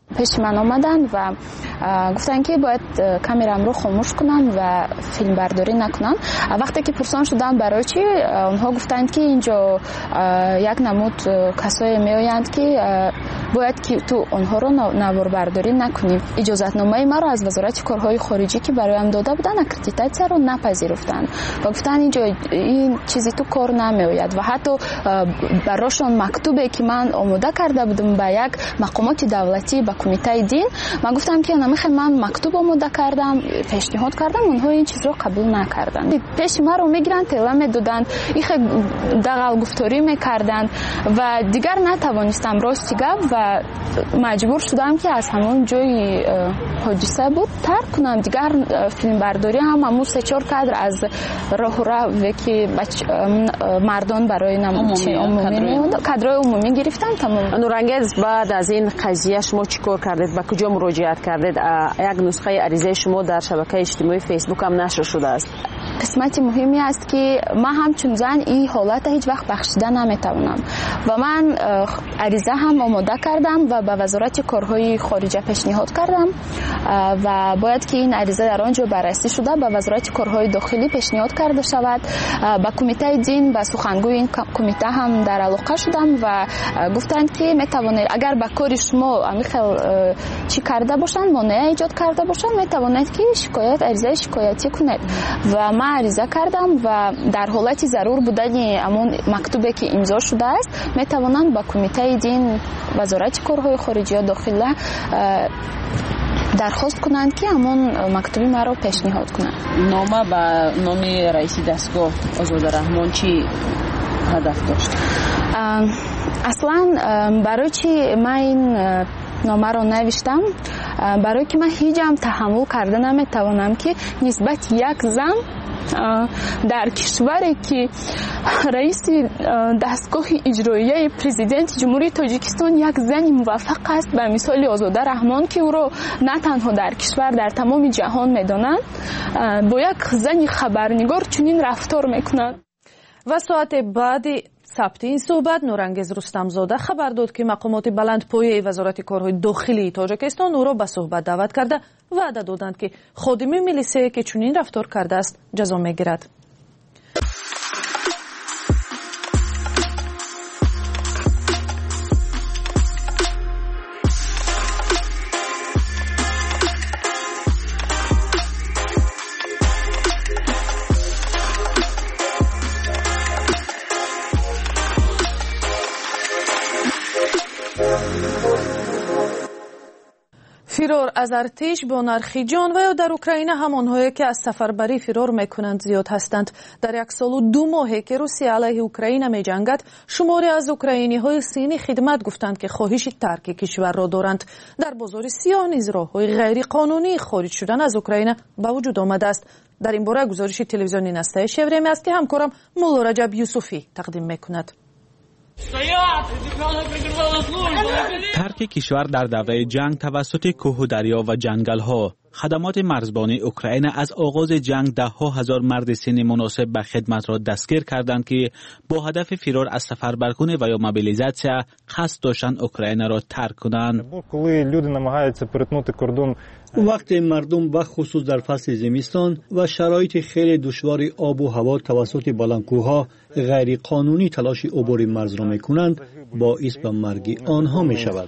پیش من آمدن و گفتن که باید کامرام رو خاموش کنم و فیلم برداری نکنم. وقتی که پرسان شدم برای چی، اونها گفتند که اینجا یک نمود کسایی میآیند که باید که تو اونها رو نوار برداری نکنیم. اجازتنامه ما رو از وزارت کارهای خارجی که برایم داده بودن اکریدیتاسیون رو نپذیرفتند و گفتن اینجا این چیزی تو کار نمیآید و حتی براشون مکتوبی که من آماده کرده بودم به یک مقامات دولتی به کمیته دین، من گفتم که من مکتوب آماده کردم، پیشنهاد کردم، اونها این چیز رو قبول نکردن. پیش ما رو میگیرن، تله میدادن، این دغل گفتاری میکردن و دیگر نتوانستم راستی گفت و مجبور شدم که از همون جای حادثه بود ترک کنم. دیگر فیلم برداری هم همون 3-4 کادر از راه که مردان برای عمومی کادرهای عمومی گرفتم. تمام. نورانگیز، بعد از این قضیه شما چیکار کردید؟ به کجا مراجعت کردید؟ یک نسخه عریضه شما در شبکه اجتماعی فیسبوک هم نشر شده است. قسمت مهمی است که من همچون زن این حالت هیچ وقت بخشیده نمیتوانم و من عریضه هم آماده کردم و به وزارت کارهای خارجه پیشنهاد کردم و باید که این عریضه در آنجا بررسی شده به وزارت کارهای داخلی پیشنهاد کرده شود. به کمیته دین، به سخنگوی این کمیته هم در علاقه شدم و گفتند که میتوانید اگر به کار شما امیخل چی کرده باشند، مانع ایجاد کرده باشند، میتوانید که عریضه شکایتی کنید و من عریضه کردم و در حالت ضرور بودن همون مکتوبی که امضا شده است میتوانند با کمیته دین وزارت کارهای خارجه داخله درخواست کنند که همون مکتوبی ما رو پیشنهاد کنند. نامه با نام رئیس دستگاه آزاده رحمان چی هدف داشت؟ اصلا برای چی من این نامه رو نوشتم؟ برای که من هیچ هم تحمل کرده نمیتوانم که نسبت یک زن در کشوری که رئیس دستگاه اجرایی پرزیدنت جمهوری تاجیکستان یک زن موفق است به مثال آزاده رحمان که او را نه تنها در کشور در تمام جهان میدانند، با یک زن خبرنگار چنین رفتار میکنند. و ساعت بعد ثبت این صحبت نورانگیز رستمزاده خبر داد که مقامات بلندپایه وزارت کارهای داخلی تاجیکستان او را به صحبت دعوت کرده وعده دادند که خادم میلیسه که چنین رفتار کرده است جزا میگیرد. فرار از ارتش با نرخ جان و یا در اوکراین همانهایی که از سفربری فرار میکنند زیاد هستند. در 1 سال و 2 ماهی که روسیه علیه اوکراین میجنگد، شماری از اوکراینی های سینی خدمت گفتند که خواهش ترک کشور را دارند. در بازار سیاه نیز راه‌های غیر قانونی خارج شدن از اوکراین به وجود آمده است. در این باره گزارش تلویزیونی نسته شوریم است که همکارم مولا رجب یوسفی تقدیم میکند. ترک کشور در دوره جنگ توسط کوه و دریا و جنگل ها. خدمات مرزبانی اوکراین از آغاز جنگ 10,000 مرد سن مناسب به خدمت را دستگیر کردند که با هدف فرار از سفربرکنی و یا موبیلیزاسیا قصد داشتند اوکراین را ترک کنند. وقتی مردم به خصوص در فصل زمستان و شرایط خیلی دشوار آب و هوا توسط بلندکوها غیر قانونی تلاش عبور مرز را میکنند، باعث به مرگ آنها می شود.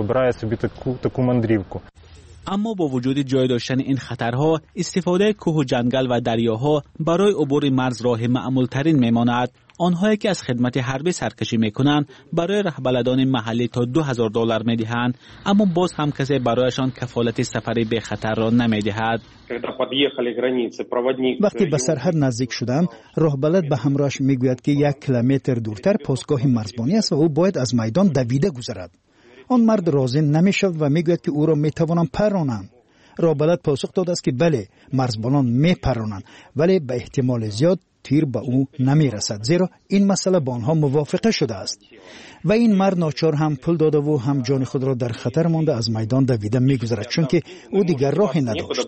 اما با وجود جای داشتن این خطرها، استفاده کوه و جنگل و دریاها برای عبور مرز راه معمول ترین میماند. آنهایی که از خدمت حربی سرکشی میکنند برای رهبلدان محلی تا $2,000 میدهند، اما باز هم کسی برایشان کفالت سفری به خطر را نمیدهد. وقتی به سرحد نزدیک شدم، راهبلد به همراهش میگوید که 1 کیلومتر دورتر پاسگاه مرزبانی است و او باید از میدان دویده گذرد. آن مرد راضی نمیشود و میگوید که او را میتوانم پرانم. راهبلد پاسخ داده است که بله، مرزبانان میپرانند، ولی به احتمال زیاد تیر به او نمی رسد، زیرا این مسئله با آنها موافقه شده است. و این مرد ناچار هم پول داده و هم جان خود را در خطر مانده از میدان دویده میگذرد، چون که او دیگر راهی نداشت.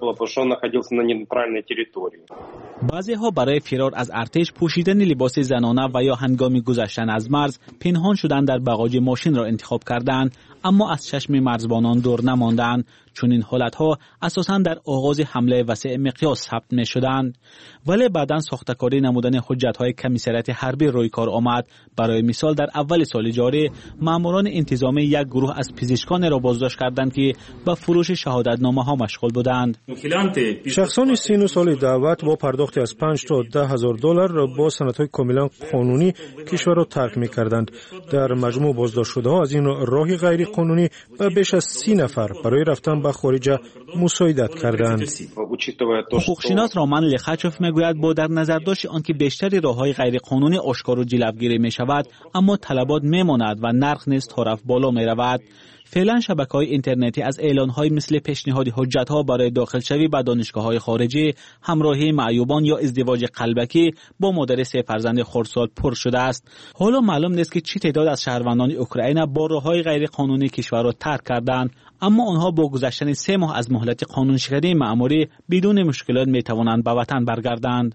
بعضی ها برای فرار از ارتش پوشیدن لباس زنانه و یا هنگام گذشتن از مرز پنهان شدن در باغچه ماشین را انتخاب کردند، اما از چشم مرزبانان دور نماندند، چون این حالتها اساساً در آغاز حمله وسیع مقیاس ثبت می شدند. ولی بعداً ساختکاری نمودن حجت‌های کمیسریت حربی روی کار آمد. برای مثال در اول سال جاری ماموران انتظامی یک گروه از پزشکان را بازداشت کردند که به فروش شهادتنامه‌ها مشغول بودند. شخصان سین سال دعوت با پرداختی از 5 تا 10 هزار دلار با سندهای کاملا قانونی کشور را ترک می‌کردند. در مجموع بازداشت شده‌ها از این راه غیر قانونی به بیش از 30 نفر برای رفتن به خارج مساعدت کردند. حقوقشناس رامان لخچوف میگوید با در نظر داشت آنکه بیشتری راه‌های غیر قانونی آشکار و جلوگیری می‌شود، اما طلبات می‌ماند و نرخ نیز طرف بالا می‌رود. فعلا شبکه‌های اینترنتی از اعلان‌های مثل پیشنهاد حجت‌ها برای داخل شوی به دانشگاه‌های خارجی، همراهی معیوبان یا ازدواج قلبکی با مادر 3 فرزند خردسال پر شده است. حالا معلوم نیست که چه تعداد از شهروندان اوکراین با راه‌های غیر قانونی کشور را ترک کردند، اما آنها با گذشتن 3 ماه از مهلت قانونشکنی مأموری بدون مشکلات می‌توانند به وطن برگردند.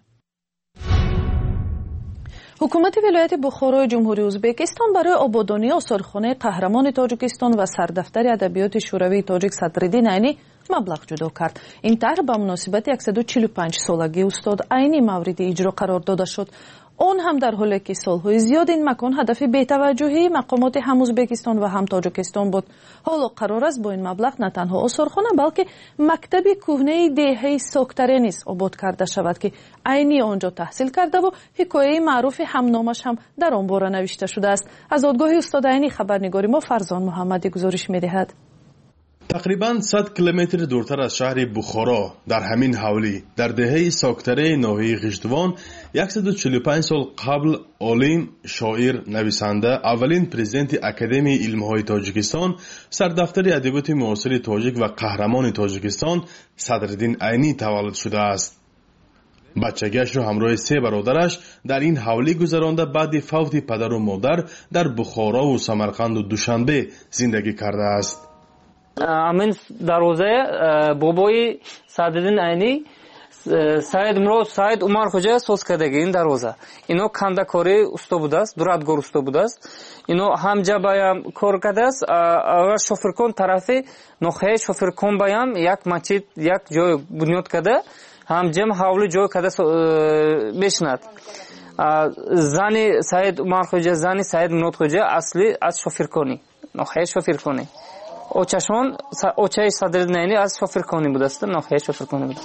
حکومت ولایت بخارای جمهوری ازبکستان برای آبادانی آثارخانه قهرمان تاجیکستان و سردفتر ادبیات شوروی تاجیک صدرالدین عینی مبلغ جدا کرد. این طرح به مناسبت 145 سالگی استاد عینی مورد اجرا قرار داده شد. اون هم در حالی که سالهای زیاد این مکان هدف بی‌توجهی مقامات هم ازبکستان و هم تاجیکستان بود، حالا قرار است با این مبلغ نه تنها آثارخانه بلکه مکتب کهنه دهه ساکتره نیز آباد کرده شود که عینی آنجا تحصیل کرده و حکایه معروف همنامش هم در آن باره نوشته شده است. از دادگاه استاد عینی خبرنگاری ما فرزان محمدی گزارش می‌دهد. تقریباً 100 کیلومتر دورتر از شهر بخارا در همین حوالی در دهه ساکتره ناحیه غشتوان 145 سال قبل عالم، شاعر، نویسنده، اولین پرزیدنت اکادمی علم‌های تاجیکستان، سردفتر ادبیات معاصر تاجیک و قهرمان تاجیکستان صدرالدین عینی تولد شده است. بچگیش را همراه 3 برادرش در این حوالی گذرانده بعد فوت پدر و مادر در بخارا و سمرقند و دوشنبه زندگی کرده است. امین دروازه بابای صدرالدین عینی سعید مراد سعید عمر خوجا ساز کردگی این دروازه اینو کندکاری استا بوده است، дуратгор استا بوده است. اینو همجا بایم کار کرده است و شوفرکن طرفی نخه شوفرکن بایم یک مسجد یک جای بنیاد کرده، همجا حوالی جای کرده بشند. زنی سعید عمر خوجا زنی سعید مراد خوجا اصلی از شوفرکنی نخه شوفرکنی اوچشون اوچه صدرالدین عینی از شوفرکنی بوده است، نخه شوفرکنی بوده.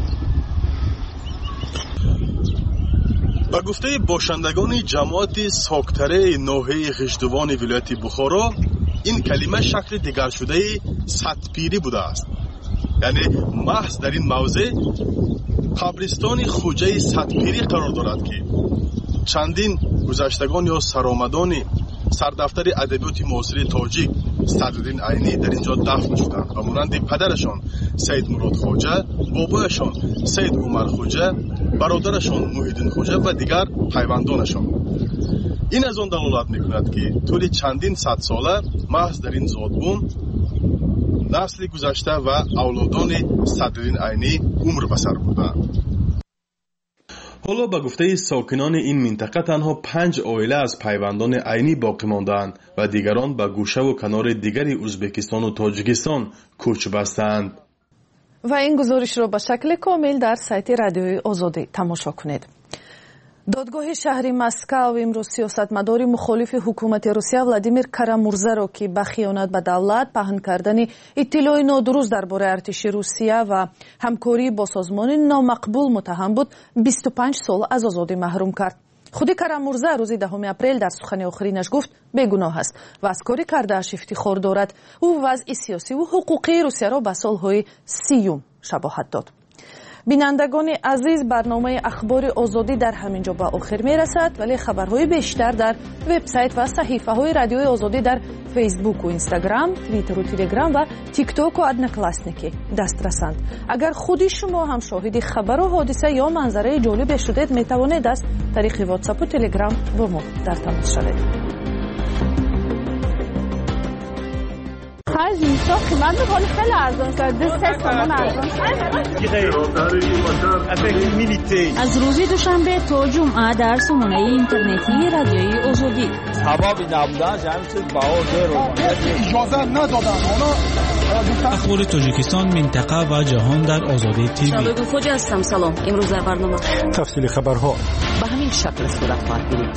با گفته باشندگان جماعت ساکتره ناحیه غشتوان ولایت بخارا، این کلمه شکل دیگر شده سدپیری بوده است. یعنی محض در این موضع قبرستان خوجه سدپیری قرار دارد که چندین گذشتگان یا سرآمدان سردفتر ادبیات معاصر تاجیک صدرالدین عینی در اینجا دفن شدند و مانند پدرشان سید مراد خوجه، بابایشان سید عمر خوجه، برادرشان محیدین خوجه و دیگر پیوندانشان. این از آن دلالت میکند که طول چندین صد ساله محض در این زادبون نسل گذشته و اولادان صدرالدین عینی عمر بسر بودند. حالا به گفته ساکنان این منطقه تنها 5 عائله از پیوندان عینی باقی ماندند و دیگران به گوشه و کنار دیگری ازبکستان و تاجیکستان کوچ بستند. و این گزارش را به شکل کامل در سایت رادیوی آزادی تماشا کنید. دادگاه شهر مسکو امروز سیاستمدار مخالف حکومت روسیه ولادیمیر کارامورزا را که به خیانت به دولت، پهن کردن اطلاع نادرست درباره ارتش روسیه و همکاری با سازمان نامقبول متهم بود 25 سال از آزادی محروم کرد. خود کارامورزا روز 10 اپریل در سخن آخرینش گفت بیگناه است و از کاری کرده‌اش افتخار دارد. او وضع سیاسی و حقوقی روسیه را به سالهای 30 شباهت داد. بینندگان عزیز، برنامه اخبار آزادی در همینجا به آخر میرسد، ولی خبرهای بیشتر در وبسایت و صحیفه های رادیوی آزادی در فیسبوک و اینستاگرام، توییتر و تلگرام و تیک توک و ادنکلاسنیکی دسترسند. اگر خودی شما هم شاهد خبر و حادثه یا منظره جالب شدید، میتوانید از طریق واتساپ و تلگرام با ما در تماس شوید. از اینجا قیمت بخوری خیلی ارزان شد. 2 تومان ارزان شد. از روز دوشنبه تا جمعه در سامانه اینترنتی رادیوی آزادی. هوا نبودن جمعیت بها اجازه ندادن. اخبار تاجیکستان، منطقه و جهان در آزادی تیوی. شالوگو خوجا هستم. سلام. امروز در برنامه تفصیل خبرها به همین شکل صورت خواهد گرفت.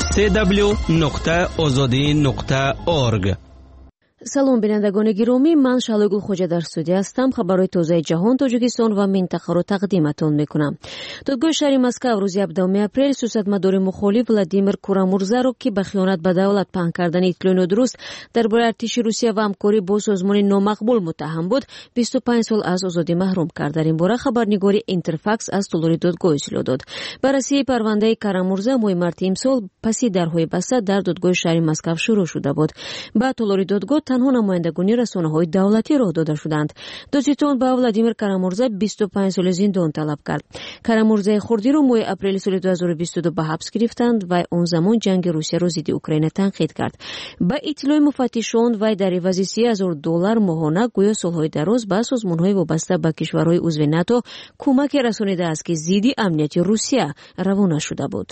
www.azadi.org. سلام بینندگان گرامی، من شالوگو خوجا در استودیو هستم. خبرهای تازه جهان، تاجیکستان و منطقه را تقدیمتان میکنم. دادگاه شهری مسکو روز 17 اپریل سیاستمدار مخالف ولادیمیر کورامورزا را که به خیانت به دولت پنهان کردن اطلاع نادرست درباره ارتش روسیه و همکاری با سازمان نامقبول متهم بود 25 سال از آزادی محروم کرد. در این باره خبرنگاری اینترفاکس از طلوع دادگاه اطلاع داد. بررسی پرونده کورامورزا ماه مارس امسال پس درهای بسته در دادگاه شهری مسکو شروع شده بود. با طلوع دادگاه تنها نمایندگانی رسانه‌های دولتی راه داده شدند. دادستان با ولادیمیر کورامورزا 25 سال زندان طلب کرد. کورامورزا خردی را ماه اپریل سال 2022 به حبس گرفتند و آن زمان جنگ روسیه را ضد اوکراین تنقید کرد. با اطلاع مفتشان و در عوض $30,000 ماهانه گویا سالهای دراز به سازمان‌های وابسته به کشورهای عضو ناتو کمک رسانیده است که ضد امنیت روسیه روانه شده بود.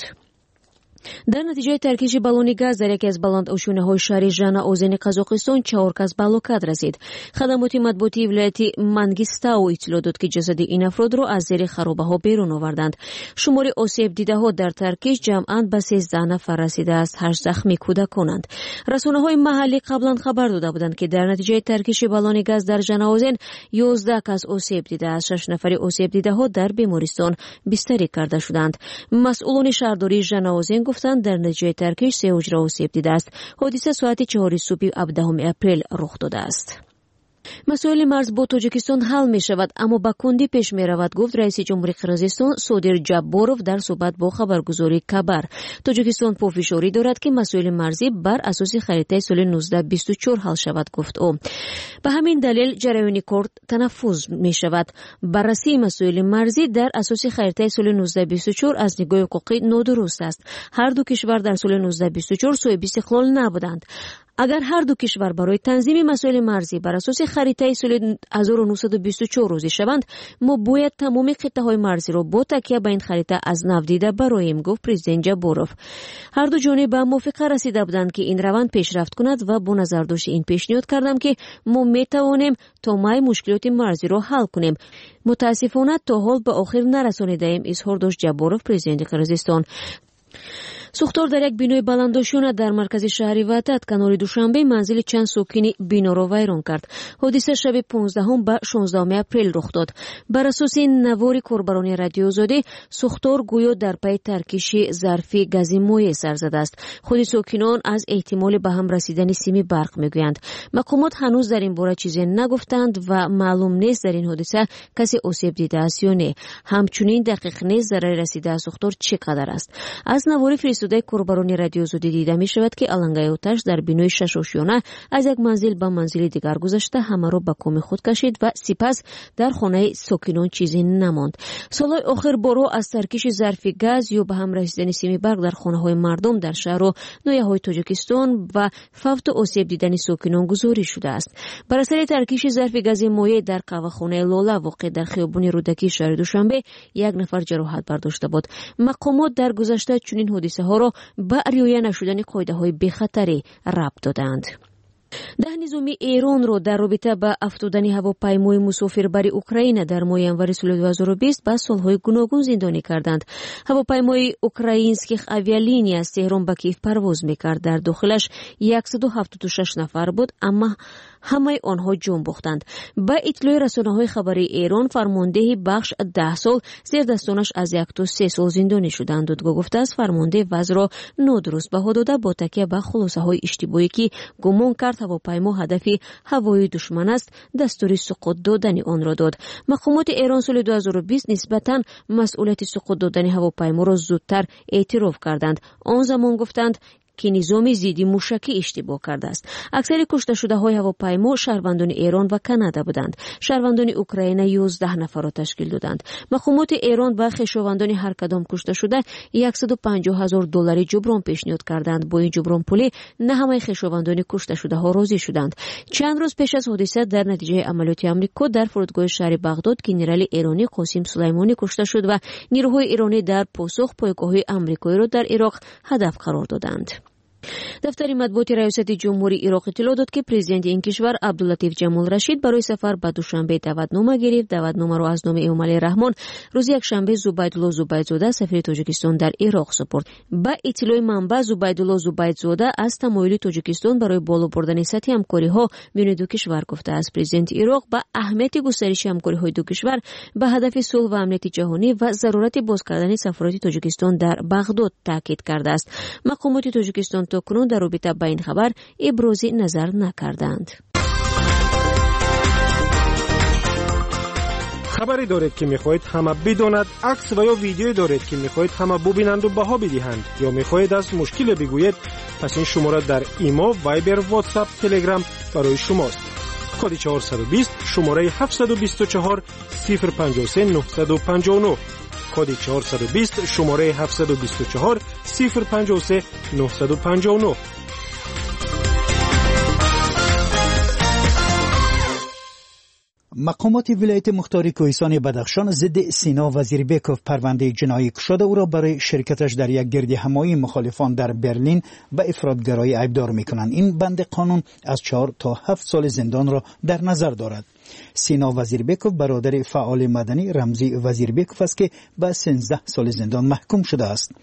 در نتیجه ترکیش بالون گاز در یکی از بلندآشوب‌های شهر ژنا اوزن قزاقستان 4 کس به هلاکت رسید. خدمات مطبوعاتی ولایت منگیستاو اطلاع داد که جسد این افراد را از زیر خرابه‌ها بیرون آوردند. شمار آسیب دیده‌ها در ترکیش جمعاً به 13 نفر رسیده است. 8 زخمی کودکانند. رسانه‌های محلی قبلا خبر داده بودند که در نتیجه ترکیش بالون گاز در ژنا اوزن 11 کس آسیب دیده است. 6 نفر آسیب دیده‌ها در بیمارستان بستری کرده شدند. مسئولان شهرداری ژنا اوزن گفتند در نتیجه ترکیش 3 حجره آسیب دیده است. حادثه ساعت 4 صبح 17 اپریل رخ داده است. مسائل مرز با تاجیکستان حل می شود اما با کندی پیش می رود، گفت رئیس جمهوری قرقیزستان صادر جباروف در صحبت با خبرگزاری کبر. تاجیکستان پافشاری دارد که مسائل مرزی بر اساس خریطه سال 1924 حل شود، گفت او. به همین دلیل جریان کار تنفذ می شود. بررسی مسائل مرزی در اساس خریطه سال 1924 از نگاه حقوقی نادرست است. هر دو کشور در سال 1924 صاحب استقلال نبودند. اگر هر دو کشور برای تنظیم مسائل مرزی بر اساس خریطه سال 1924 روزی شوند، ما باید تمام خطه‌های مرزی را با تکیه به این خریطه از نو دیده برایم، گفت پرزیدنت جباروف. هر دو جانب به موافقه رسیده بودند که این روند پیشرفت کند و با نظر داشت این پیشنهاد کردم که ما میتوانیم تا مای مشکلات مرزی را حل کنیم. متاسفانه تا حال به آخر نرسانیده‌ایم، اظهار داشت جباروف، پرزیدنت قرقیزستان. سوختار در یک بینای بلندآشوب در مرکز شهر وحدت کنار دوشنبه منزل چند ساکن بینا را ویران کرد. حادثه شب 15 به 16 اپریل رخ داد. بر اساس نوار کاربران رادیو آزادی، سوختار گویا در پی ترکیش ظرفی گازی مایع سر زده است. خود ساکنان از احتمال به هم رسیدن سیم برق میگویند. مقامات هنوز در این باره چیزی نگفتند و معلوم نیست در این حادثه کسی آسیب دیده است یا نه. همچنین دقیق نیست ضرر رسیده از سوختار چقدر است. از نوار فرستاده کاربران رادیو آزادی دیده می شود که علنگای آتش در بینای 6 آشیانه از یک منزل به منزل دیگر گذشته همه را به کام خود کشید و سپس در خانه ساکنان چیزی نماند. سالهای آخر بارها از ترکیش ظرف گاز یا به هم رسیدن سیم برق در خانه های مردم در شهر و ناحیه‌های تاجیکستان و فوت و آسیب دیدن ساکنان گزارش شده است. بر اثر ترکیش ظرف گاز مایع در قهوه‌خانه لاله واقع در خیابان رودکی شهر دوشنبه 1 نفر جراحت برداشته بود. مقامات در گذشته چنین حادثه ها را به رعایت نشدن قاعده‌های بی‌خطری ربط دادند. 10 نظامی ایران را در رابطه با افتادن هواپیمای مسافربری اوکراین در ماه ینور سال 2020 به سالهای گوناگون زندانی کردند. هواپیمای اوکراینسکیخ آویالینی از تهران به کیف پرواز می‌کرد. در داخلش 176 نفر بود، اما همه آنها جنب باختند. با اطلاع رسانه‌های خبری ایران، فرمانده بخش 10 سال زیر دستانش از 1 تا 3 سال زندانی شدند. دادگاه گفته است فرمانده وضع را نادرست بها داده با تکیه به خلاصه‌های اشتباهی که گمان کرد هواپیما هدف هوایی دشمن است، دستور سقوط دادن آن را داد. مقامات ایران سال 2020 نسبتاً مسئولیت سقوط دادن هواپیما را زودتر اعتراف کردند. آن زمان گفتند که نظام ضد موشکی اشتباه کرده است. اکثر کشته شده های هواپیما شهروندان ایران و کانادا بودند. شهروندان اوکراین 11 نفر را تشکیل دادند. مقامات ایران به خویشاوندان هر کدام کشته شده $150,000 جبران پیشنهاد کردند. با این جبران پولی نه همه خویشاوندان کشته شده ها راضی شدند. چند روز پیش از حادثه در نتیجه عملیات آمریکا در فرودگاه شهر بغداد گنرال ایرانی قاسم سلیمانی کشته شد و نیروهای ایرانی در پاسخ پایگاه آمریکایی را در عراق هدف قرار دادند. دفتر مطبوعات ریاست جمهوری عراق اطلاع داد که پرزیدنت این کشور عبداللطیف جمال رشید برای سفر به دوشنبه دعوتنامه گرفت. دعوتنامه را از نام ایوملی رحمان روز یکشنبه زبیدالله زبیدزاده سفیر تاجیکستان در عراق سپرد. با اطلاع منبع زبیدالله زبیدزاده از تمایل تاجیکستان برای بالا بردن سطح همکاری‌ها میان دو کشور گفته است. پرزیدنت عراق با اهمیت گسترش همکاری‌های دو کشور به هدف صلح و امنیت جهانی و ضرورت باز کردن سفارت تاجیکستان در بغداد تاکید کرده است. مقامات تاجیکستان تاکنون در رابطه با این خبر ابراز نظر نکردند. خبری دارید که میخواهید همه بداند، عکس و یا ویدیویی دارید که میخواهید همه ببینند و بها بدهند، یا میخواهید از مشکل بگویید، پس این شماره در ایما، وایبر، واتساپ، تلگرام برای شماست. کد 420 شماره 724 053 959 کد 420 شماره 724 053 959. مقامات ولایت مختار کوهستان بدخشان ضد سینا وزیربکوف پرونده جنایی گشاده او را برای شرکتش در یک گردهمایی مخالفان در برلین به افراطگرایی عیبدار می‌کنند. این بند قانون از 4 تا 7 سال زندان را در نظر دارد. سینا وزیربکوف برادر فعال مدنی رمزی وزیربکوف است که به 13 سال زندان محکوم شده است.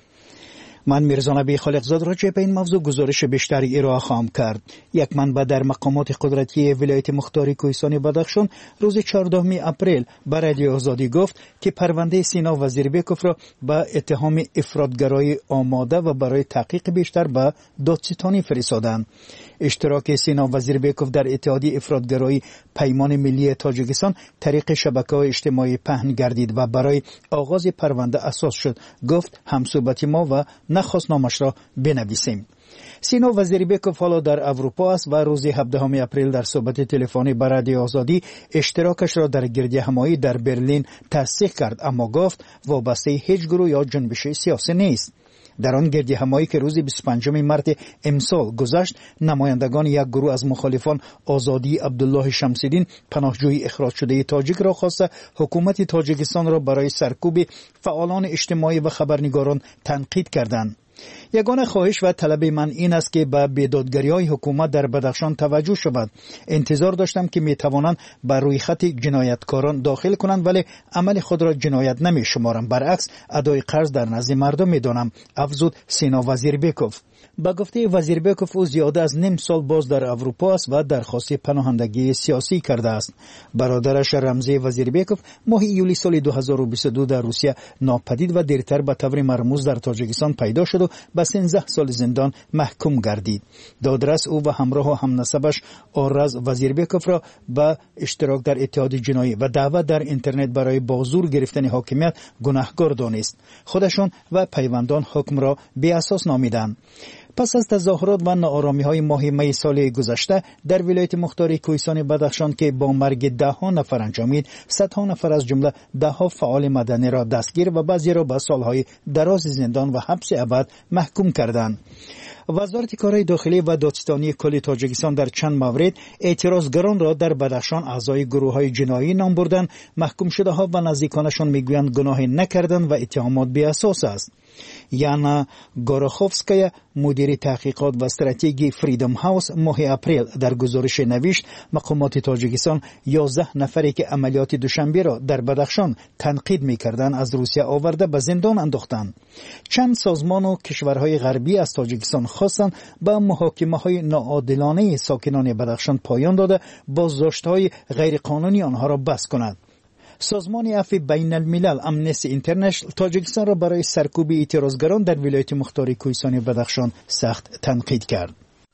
من میرزا نبی خالقزاد راجع به این موضوع گزارش بیشتری ارائه خواهم کرد. یک منبع در مقامات قدرتی ولایت مختار کوهستان بدخشان روز 14 اپریل به رادیو آزادی گفت که پرونده سینا وزیربکوف را به اتهام افراطگرایی آماده و برای تحقیق بیشتر به دادستانی فرستادند. اشتراک سینا وزیربکوف در اتحادیه افراطگرایی پیمان ملی تاجیکستان طریق شبکه‌های اجتماعی پهن گردید و برای آغاز پرونده اساس شد. گفت همصحبت ما و نخواست نامش را بنویسیم. سینا وزیربکوف حالا در اروپا است و روز 17 اپریل در صحبت تلفنی با رادیو آزادی اشتراکش را در گردهمایی در برلین تصدیق کرد، اما گفت وابسته هیچ گروه یا جنبش سیاسی نیست. در آن گردهمایی که روز 25 مارس امسال گذشت، نمایندگان یک گروه از مخالفان آزادی عبدالله شمس‌الدین پناهجوی اخراج شده تاجیک را خواسته حکومت تاجیکستان را برای سرکوب فعالان اجتماعی و خبرنگاران تنقید کردند. یگانه خواهش و طلب من این است که به بیدادگری‌های حکومت در بدخشان توجه شود. انتظار داشتم که می‌توانند بر روی خط جنایتکاران داخل کنند، ولی عمل خود را جنایت نمی‌شمارم. برعکس ادای قرض در نزد مردم می‌دانم، افزود سینا وزیربکوف. با گفته وزیربکوف او زیاده از نیم سال باز در اروپا است و درخواست پناهندگی سیاسی کرده است. برادرش رمزی وزیربکوف ماه ایولی سال 2022 در روسیه ناپدید و دیرتر به طور مرموز در تاجیکستان پیدا شد و به 13 سال زندان محکوم گردید. دادرس او و همراه و همنسبش آرز وزیربکوف را به اشتراک در اتحاد جنایی و دعوت در اینترنت برای بازور گرفتن حاکمیت گناهکار دانست. خودشان و پیوندان حکم را بی اساس نامیدند. پس از تظاهرات و ناآرامی‌های ماه می سال گذشته در ولایت مختار کوهستان بدخشان که با مرگ 10 نفر انجامید، صدها نفر از جمله 10 فعال مدنی را دستگیر و بعضی را به سالهای دراز زندان و حبس ابد محکوم کردند. وزارت کارهای داخلی و دادستانی کل تاجیکستان در چند مورد اعتراضگران را در بدخشان اعضای گروه‌های جنایی نام بردند. محکوم شده ها و نزدیکانشان میگویند گناهی نکردند و اتهامات بی اساس است. یانا گوراخوفسکایا مدیر تحقیقات و استراتژی فریدم هاوس ماه اپریل در گزارش نوشت مقامات تاجیکستان 11 نفری که عملیات دوشنبه را در بدخشان تنقید می‌کردند از روسیه آورده به زندان انداختند. چند سازمان و کشورهای غربی از تاجیکستان خواستند به محاکمه‌های ناعادلانه ساکنان بدخشان پایان داده بازداشت‌های غیرقانونی آنها را بس کند. سازمان عفو بین الملل امنستی اینترنشنال تاجیکستان را برای سرکوب اعتراضگران در ولایت مختار کوهستانی بدخشان سخت تنقید کرد.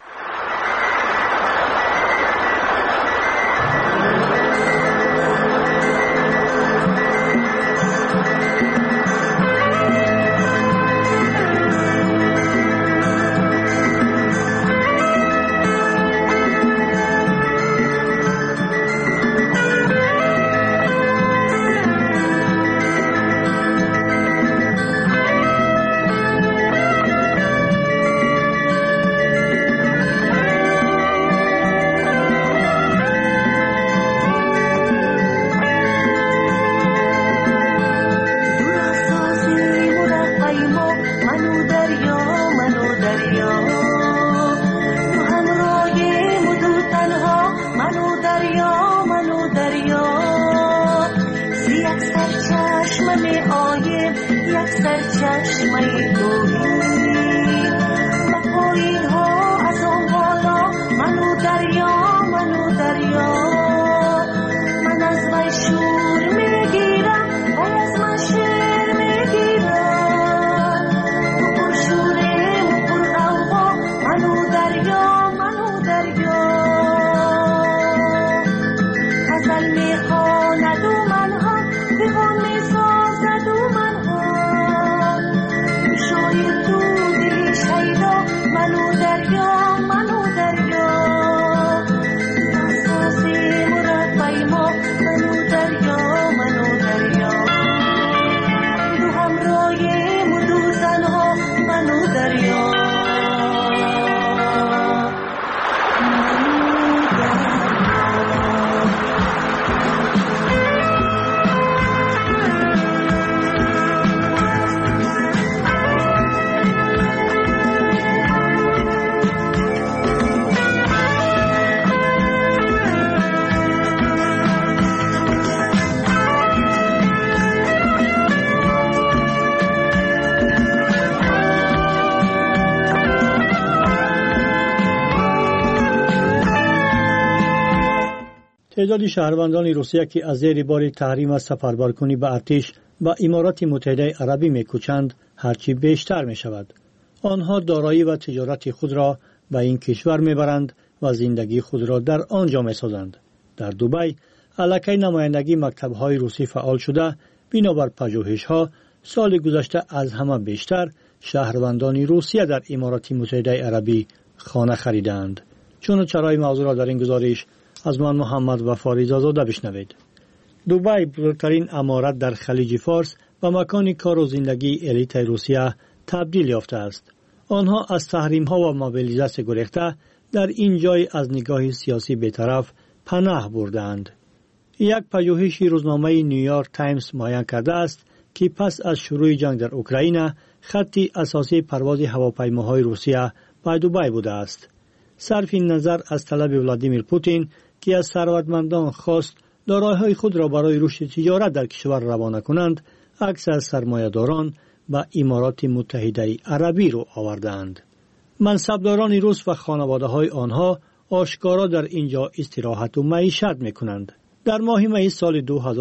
تعداد شهروندان روسیه که از زیر بار تحریم از سفربرکنی به ارتش به امارات متحده عربی می‌کوچند هرچی بیشتر می‌شود. آنها دارایی و تجارت خود را به این کشور می‌برند و زندگی خود را در آنجا می‌سازند. در دبی علاقه نمایندگی مکتب‌های روسی فعال شده بنابر پژوهش‌ها سال گذشته از همه بیشتر شهروندان روسیه در امارات متحده عربی خانه خریدند. چون چرای موضوع را در این گزارش از من محمد و فاریزاده بشنوید. دبی بزرگترین امارت در خلیج فارس و مکان کار و زندگی الیت روسیه تبدیل یافته است. آنها از تحریم‌ها و موبیلیزاسیون گریخته در این جای از نگاه سیاسی بی‌طرف پناه بردند. یک پژوهش روزنامه نیویورک تایمز معین کرده است که پس از شروع جنگ در اوکراین خطی اساسی پرواز هواپیماهای روسیه به دبی بوده است. صرف نظر از طلب ولادیمیر پوتین که از ثروتمندان خواست دارایی‌های خود را برای رشد تجارت در کشور روانه کنند، اکثر سرمایه‌داران به امارات متحده عربی رو آوردند. منصبداران روس و خانواده‌های آنها آشکارا در اینجا استراحت و معیشت می‌کنند. در ماه می سال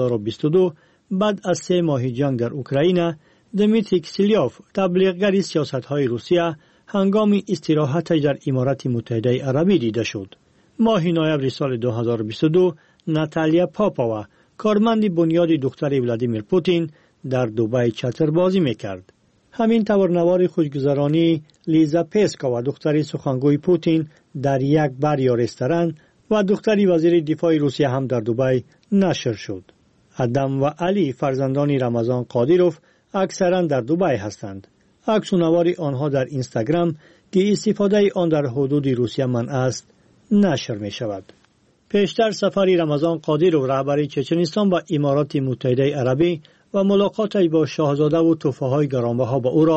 2022 بعد از 3 ماه جنگ در اوکراین، دمیتری کسیلیوف تبلیغگر سیاست‌های روسیه هنگام استراحتش در امارات متحده عربی دیده شد. ماه نوامبر سال 2022 ناتالیا پاپاوا کارمند بنیاد دختر ولادیمیر پوتین در دبی چتربازی میکرد. همین طور نوار خوشگذرانی لیزا پسکا و دختر سخنگوی پوتین در یک بار یا رستوران و دختر وزیر دفاع روسیه هم در دبی نشر شد. ادم و علی فرزندان رمضان قادیروف اکثرا در دبی هستند. عکس و نوار آنها در اینستاگرام که استفاده آن در حدود روسیه منع است نشر می شود. پیشتر سفری رمضان قادیروف رهبر چچنستان با امارات متحده عربی و ملاقاتش با شاهزاده و تحفه‌های گرانبها با او را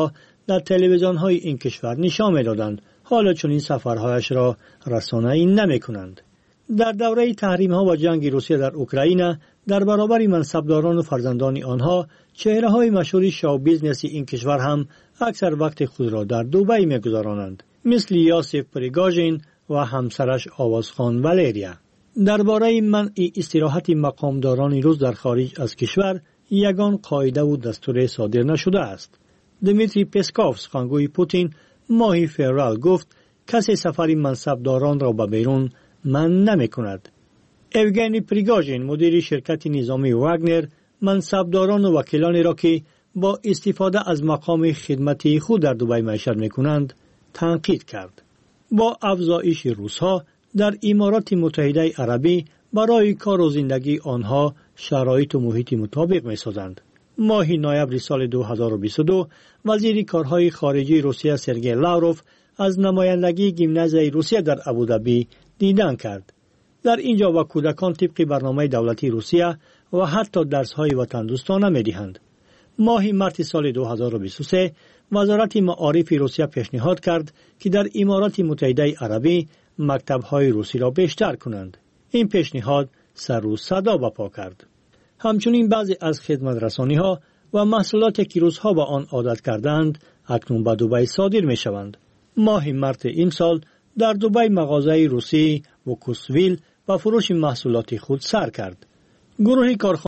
در تلویزیون‌های این کشور نشان می‌دادند، حالا چون این سفرهایش را رسانه‌ای نمی‌کنند. در دوره تحریم‌ها و جنگ روسیه در اوکراین در برابر منصبداران و فرزندان آنها، چهره‌های مشهور شو بیزنس این کشور هم اکثر وقت خود را در دبی می‌گذرانند، مثل یوسف پریگاژین و همسرش آوازخوان والریا. درباره منع استراحت مقامداران روس در خارج از کشور یگان قاعده و دستور صادر نشده است. دمیتری پسکوف سخنگوی پوتین ماه فوریه گفت کسی سفر منصبداران را به بیرون منع نمی‌کند. اوگنی پریگاژین مدیر شرکت نظامی واگنر منصبداران و وکیلانی را که با استفاده از مقام خدمتی خود در دبی معیشت می‌کنند تنقید کرد. با افزایش روس‌ها در امارات متحده عربی برای کار و زندگی آنها شرایط و محیط مطابق می‌سازند. ماه نوامبر سال 2022 وزیر کارهای خارجی روسیه سرگئی لاوروف از نمایندگی گیمنازیای روسیه در ابوظبی دیدن کرد. در اینجا با کودکان طبق برنامه دولتی روسیه و حتی درس‌های وطن دوستانه می‌دهند. ماه مارس سال 2023 وزارت معارف روسیه پیشنهاد کرد که در امارات متحده عربی مکتب‌های روسی را بیشتر کنند. این پیشنهاد سر و صدا برپا کرد. همچنین بعضی از خدمت‌رسانی‌ها و محصولاتی که روس‌ها با آن عادت کردند اکنون به دبی صادر می‌شوند. ماه مارس این سال در دبی مغازه روسی و کوسویل با فروش محصولات خود سر کرد. گروه